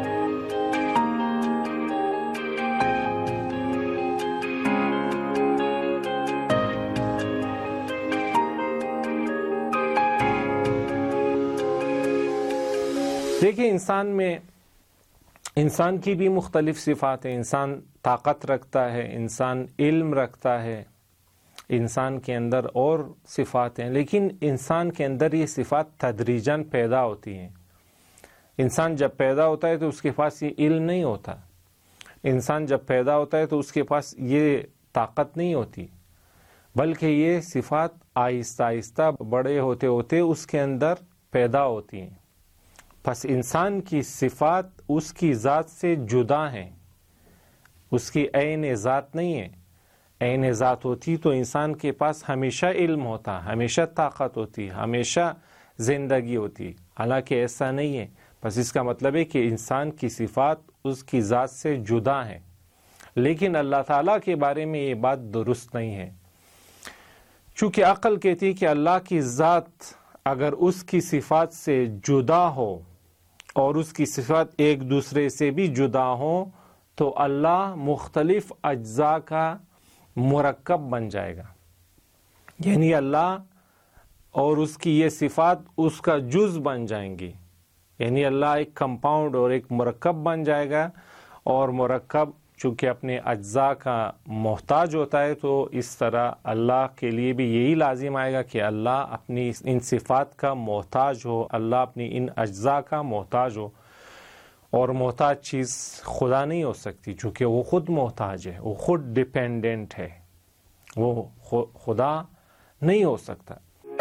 دیکھیں، انسان میں انسان کی بھی مختلف صفات ہیں. انسان طاقت رکھتا ہے، انسان علم رکھتا ہے، انسان کے اندر اور صفات ہیں، لیکن انسان کے اندر یہ صفات تدریجاً پیدا ہوتی ہیں. انسان جب پیدا ہوتا ہے تو اس کے پاس یہ علم نہیں ہوتا. انسان جب پیدا ہوتا ہے تو اس کے پاس یہ طاقت نہیں ہوتی، بلکہ یہ صفات آہستہ آہستہ بڑے ہوتے ہوتے اس کے اندر پیدا ہوتی ہیں. پس انسان کی صفات اس کی ذات سے جدا ہیں، اس کی عین ذات نہیں ہے. عین ذات ہوتی تو انسان کے پاس ہمیشہ علم ہوتا، ہمیشہ طاقت ہوتی، ہمیشہ زندگی ہوتی، حالانکہ ایسا نہیں ہے. بس اس کا مطلب ہے کہ انسان کی صفات اس کی ذات سے جدا ہیں، لیکن اللہ تعالیٰ کے بارے میں یہ بات درست نہیں ہے، چونکہ عقل کہتی ہے کہ اللہ کی ذات اگر اس کی صفات سے جدا ہو اور اس کی صفات ایک دوسرے سے بھی جدا ہوں تو اللہ مختلف اجزاء کا مرکب بن جائے گا، یعنی اللہ اور اس کی یہ صفات اس کا جز بن جائیں گی، یعنی اللہ ایک کمپاؤنڈ اور ایک مرکب بن جائے گا، اور مرکب چونکہ اپنے اجزاء کا محتاج ہوتا ہے تو اس طرح اللہ کے لیے بھی یہی لازم آئے گا کہ اللہ اپنی ان صفات کا محتاج ہو، اللہ اپنی ان اجزاء کا محتاج ہو، اور محتاج چیز خدا نہیں ہو سکتی چونکہ وہ خود محتاج ہے، وہ خود ڈیپینڈنٹ ہے، وہ خدا نہیں ہو سکتا۔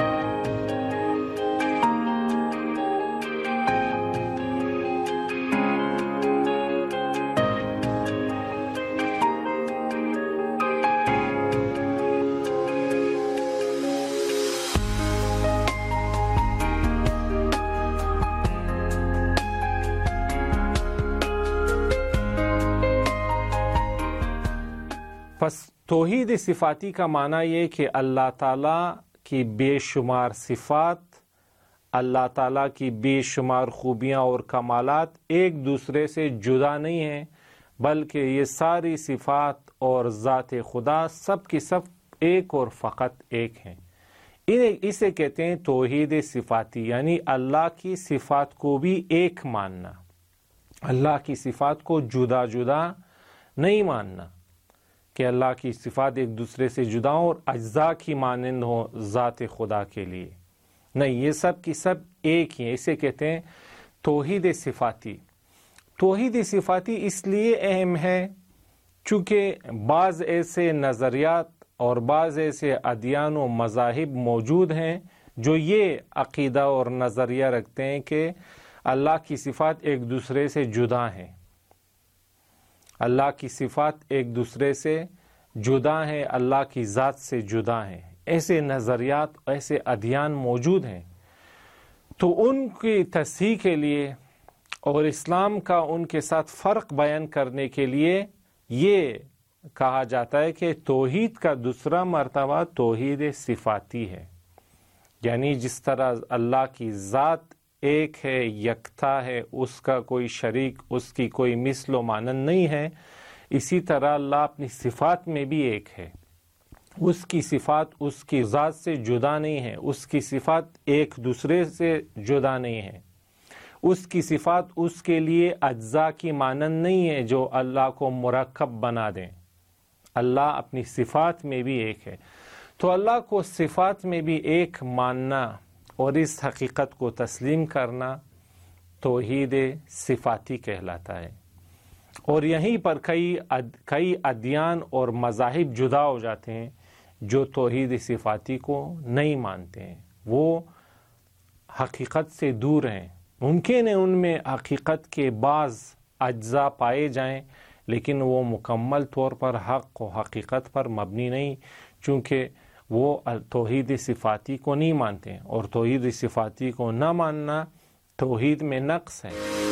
پس توحید صفاتی کا معنی یہ کہ اللہ تعالیٰ کی بے شمار صفات، اللہ تعالیٰ کی بے شمار خوبیاں اور کمالات ایک دوسرے سے جدا نہیں ہیں، بلکہ یہ ساری صفات اور ذات خدا سب کی سب ایک اور فقط ایک ہیں۔ اسے کہتے ہیں توحید صفاتی، یعنی اللہ کی صفات کو بھی ایک ماننا، اللہ کی صفات کو جدا جدا نہیں ماننا کہ اللہ کی صفات ایک دوسرے سے جدا ہوں اور اجزاء کی مانند ہوں ذات خدا کے لیے، نہیں، یہ سب کی سب ایک ہی ہیں۔ اسے کہتے ہیں توحید صفاتی۔ توحید صفاتی اس لیے اہم ہے چونکہ بعض ایسے نظریات اور بعض ایسے ادیان و مذاہب موجود ہیں جو یہ عقیدہ اور نظریہ رکھتے ہیں کہ اللہ کی صفات ایک دوسرے سے جدا ہیں، اللہ کی صفات ایک دوسرے سے جدا ہیں، اللہ کی ذات سے جدا ہیں۔ ایسے نظریات، ایسے ادیان موجود ہیں، تو ان کی تصحیح کے لیے اور اسلام کا ان کے ساتھ فرق بیان کرنے کے لیے یہ کہا جاتا ہے کہ توحید کا دوسرا مرتبہ توحید صفاتی ہے، یعنی جس طرح اللہ کی ذات ایک ہے، یکتا ہے، اس کا کوئی شریک، اس کی کوئی مثل و مانند نہیں ہے، اسی طرح اللہ اپنی صفات میں بھی ایک ہے، اس کی صفات اس کی ذات سے جدا نہیں ہے، اس کی صفات ایک دوسرے سے جدا نہیں ہے، اس کی صفات اس کے لیے اجزاء کی مانند نہیں ہے جو اللہ کو مرکب بنا دیں، اللہ اپنی صفات میں بھی ایک ہے۔ تو اللہ کو صفات میں بھی ایک ماننا اور اس حقیقت کو تسلیم کرنا توحید صفاتی کہلاتا ہے، اور یہیں پر کئی کئی ادیان اور مذاہب جدا ہو جاتے ہیں جو توحید صفاتی کو نہیں مانتے ہیں، وہ حقیقت سے دور ہیں۔ ممکن ہے ان میں حقیقت کے بعض اجزاء پائے جائیں لیکن وہ مکمل طور پر حق و حقیقت پر مبنی نہیں، چونکہ وہ توحید صفاتی کو نہیں مانتے، اور توحید صفاتی کو نہ ماننا توحید میں نقص ہے۔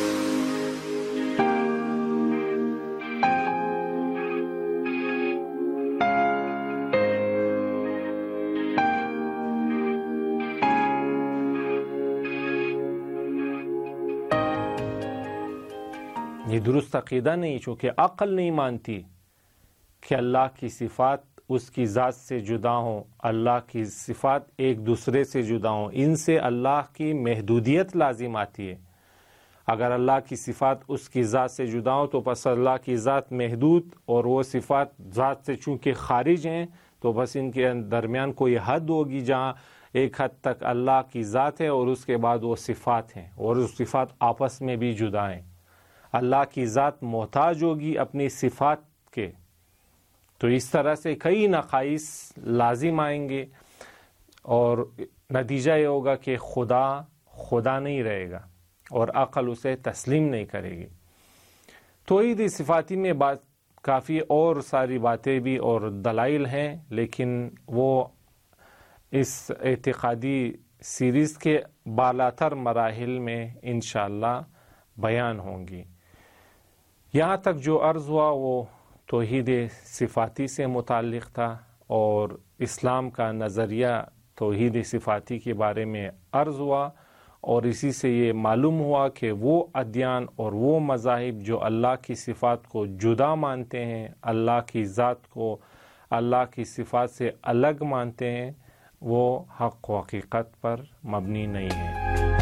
یہ درست عقیدہ نہیں، چونکہ عقل نہیں مانتی کہ اللہ کی صفات اس کی ذات سے جدا ہوں، اللہ کی صفات ایک دوسرے سے جدا ہوں، ان سے اللہ کی محدودیت لازم آتی ہے۔ اگر اللہ کی صفات اس کی ذات سے جدا ہوں تو پس اللہ کی ذات محدود، اور وہ صفات ذات سے چونکہ خارج ہیں تو بس ان کے درمیان کوئی حد ہوگی جہاں ایک حد تک اللہ کی ذات ہے اور اس کے بعد وہ صفات ہیں، اور وہ صفات آپس میں بھی جدا ہیں۔ اللہ کی ذات محتاج ہوگی اپنی صفات کے، تو اس طرح سے کئی نقائص لازم آئیں گے، اور نتیجہ یہ ہوگا کہ خدا خدا نہیں رہے گا اور عقل اسے تسلیم نہیں کرے گی۔ توحید صفاتی میں بات کافی اور ساری باتیں بھی اور دلائل ہیں، لیکن وہ اس اعتقادی سیریز کے بالاتر مراحل میں انشاءاللہ بیان ہوں گی۔ یہاں تک جو عرض ہوا وہ توحید صفاتی سے متعلق تھا، اور اسلام کا نظریہ توحید صفاتی کے بارے میں عرض ہوا، اور اسی سے یہ معلوم ہوا کہ وہ ادیان اور وہ مذاہب جو اللہ کی صفات کو جدا مانتے ہیں، اللہ کی ذات کو اللہ کی صفات سے الگ مانتے ہیں، وہ حق و حقیقت پر مبنی نہیں ہیں۔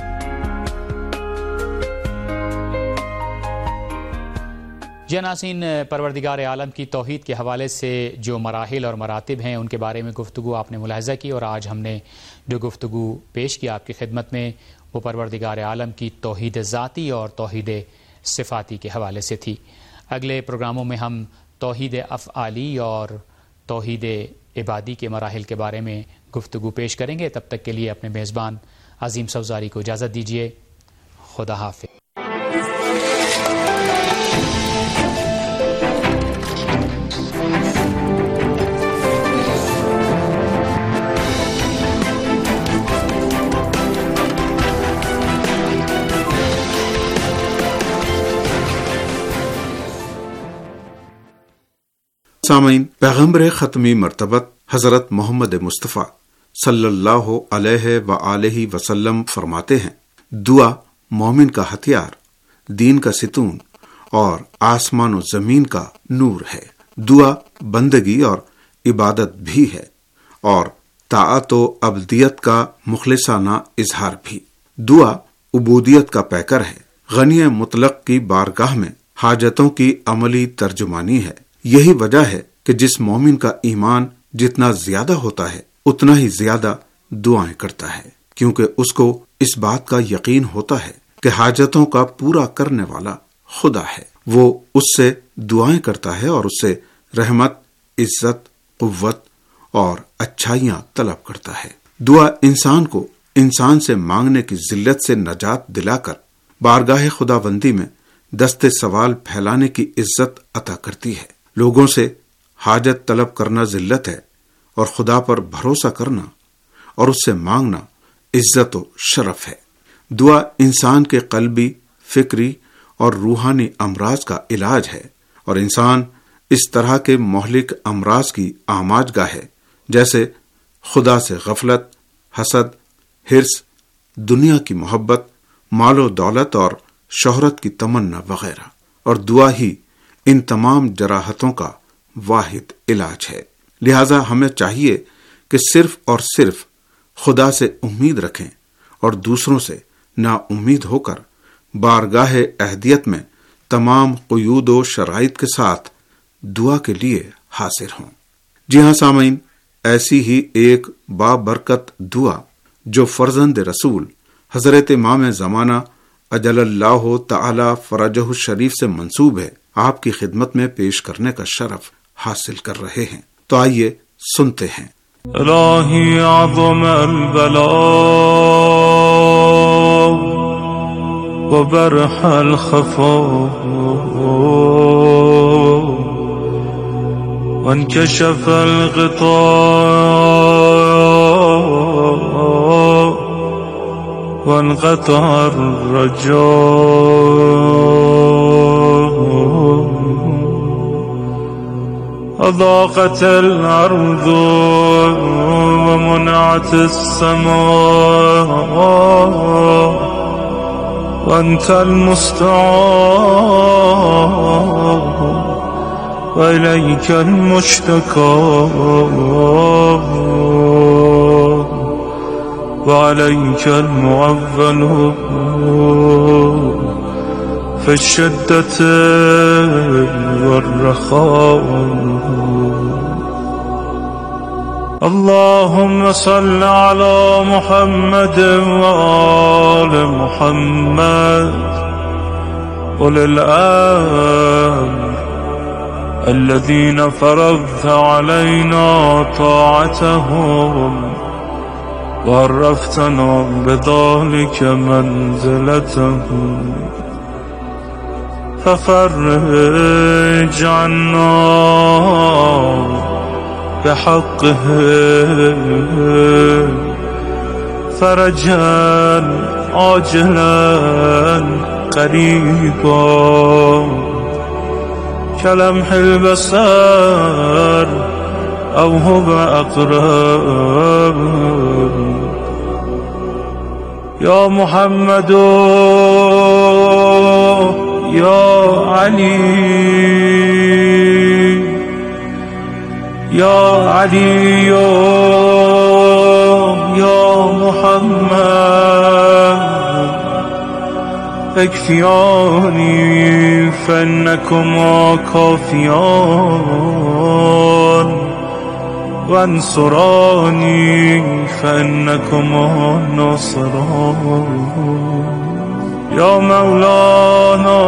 جی ناظرین، پروردگار عالم کی توحید کے حوالے سے جو مراحل اور مراتب ہیں ان کے بارے میں گفتگو آپ نے ملاحظہ کی، اور آج ہم نے جو گفتگو پیش کی آپ کی خدمت میں وہ پروردگار عالم کی توحید ذاتی اور توحید صفاتی کے حوالے سے تھی۔ اگلے پروگراموں میں ہم توحید افعالی اور توحید عبادی کے مراحل کے بارے میں گفتگو پیش کریں گے۔ تب تک کے لیے اپنے میزبان عظیم سوزاری کو اجازت دیجیے۔ خدا حافظ۔ سامعین، پیغمبر ختمی مرتبت حضرت محمد مصطفیٰ صلی اللہ علیہ وآلہ وسلم فرماتے ہیں، دعا مومن کا ہتھیار، دین کا ستون اور آسمان و زمین کا نور ہے۔ دعا بندگی اور عبادت بھی ہے، اور طاعت و عبدیت کا مخلصانہ اظہار بھی۔ دعا عبودیت کا پیکر ہے، غنی مطلق کی بارگاہ میں حاجتوں کی عملی ترجمانی ہے۔ یہی وجہ ہے کہ جس مومن کا ایمان جتنا زیادہ ہوتا ہے اتنا ہی زیادہ دعائیں کرتا ہے، کیونکہ اس کو اس بات کا یقین ہوتا ہے کہ حاجتوں کا پورا کرنے والا خدا ہے۔ وہ اس سے دعائیں کرتا ہے اور اس سے رحمت، عزت، قوت اور اچھائیاں طلب کرتا ہے۔ دعا انسان کو انسان سے مانگنے کی ذلت سے نجات دلا کر بارگاہ خداوندی میں دست سوال پھیلانے کی عزت عطا کرتی ہے۔ لوگوں سے حاجت طلب کرنا ذلت ہے، اور خدا پر بھروسہ کرنا اور اس سے مانگنا عزت و شرف ہے۔ دعا انسان کے قلبی، فکری اور روحانی امراض کا علاج ہے، اور انسان اس طرح کے مہلک امراض کی آماج گاہ ہے جیسے خدا سے غفلت، حسد، حرص، دنیا کی محبت، مال و دولت اور شہرت کی تمنا وغیرہ، اور دعا ہی ان تمام جراحتوں کا واحد علاج ہے۔ لہذا ہمیں چاہیے کہ صرف اور صرف خدا سے امید رکھیں اور دوسروں سے نا امید ہو کر بارگاہ اہدیت میں تمام قیود و شرائط کے ساتھ دعا کے لیے حاضر ہوں۔ جی ہاں سامعین، ایسی ہی ایک بابرکت دعا جو فرزند رسول حضرت امام زمانہ اجل اللہ تعالی فرجہ الشریف سے منسوب ہے، آپ کی خدمت میں پیش کرنے کا شرف حاصل کر رہے ہیں۔ تو آئیے سنتے ہیں۔ الہی عظم البلاء وبرح الخفاء وانكشف الغطاء وانقطع الرجاء أضاقت الأرض ومنعت السماء وأنت المستعان وإليك المشتكى وعليك المعول في الشدة والرخاء اللهم صل على محمد وآل محمد أولي الأمر الذين فرضت علينا طاعتهم وعرفتنا بذلك منزلتهم ففرج عنا بحقه فرجا عاجلا قريبا كلمح البصر أو هو أقرب. يا محمد يا علي يا علي يا محمد اكفياني فإنكما كافيان وانصراني فإنكما ناصران. يا مولانا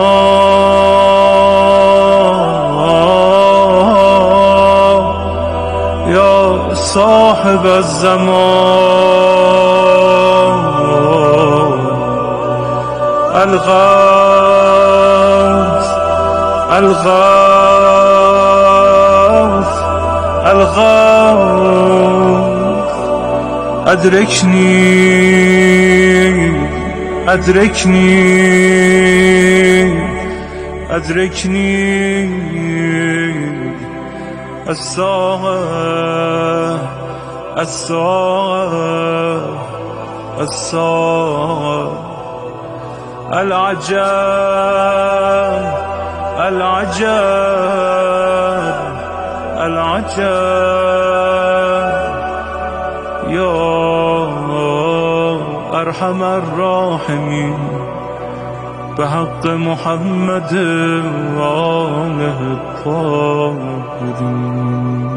يا صاحب الزمان الغوث الغوث الغوث أدركني أدركني أدركني الساعة الساعة الساعة العجب العجب العجب. يا أرحم الراحمين بحق محمد وآله الطاهرين.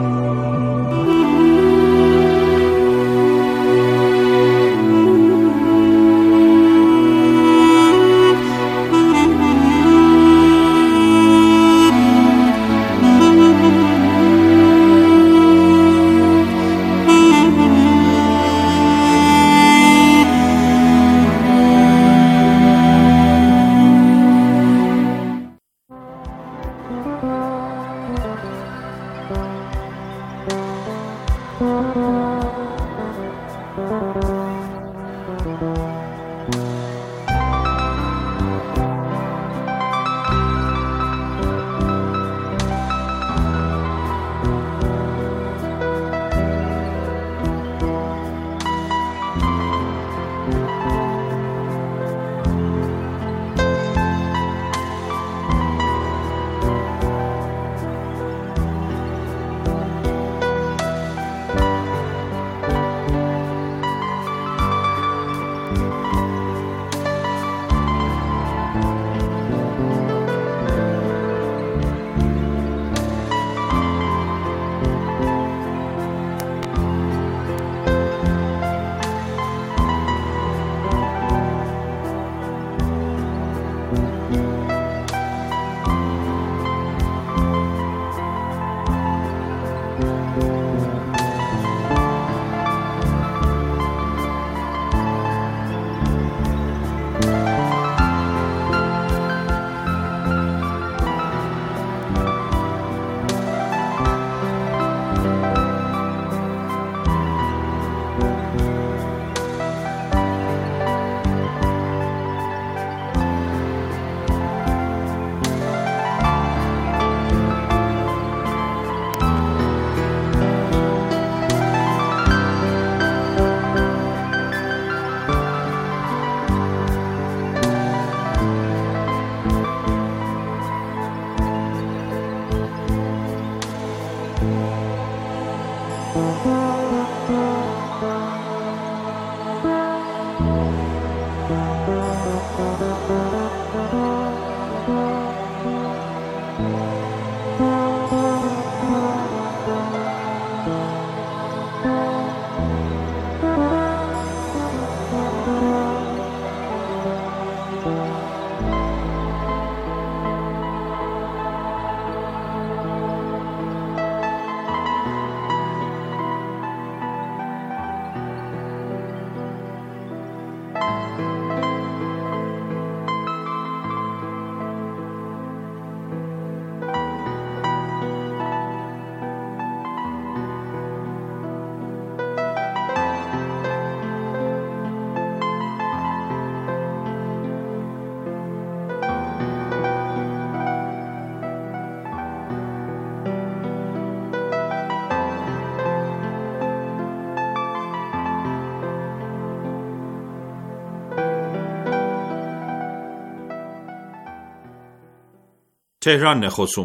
تهران نخستم.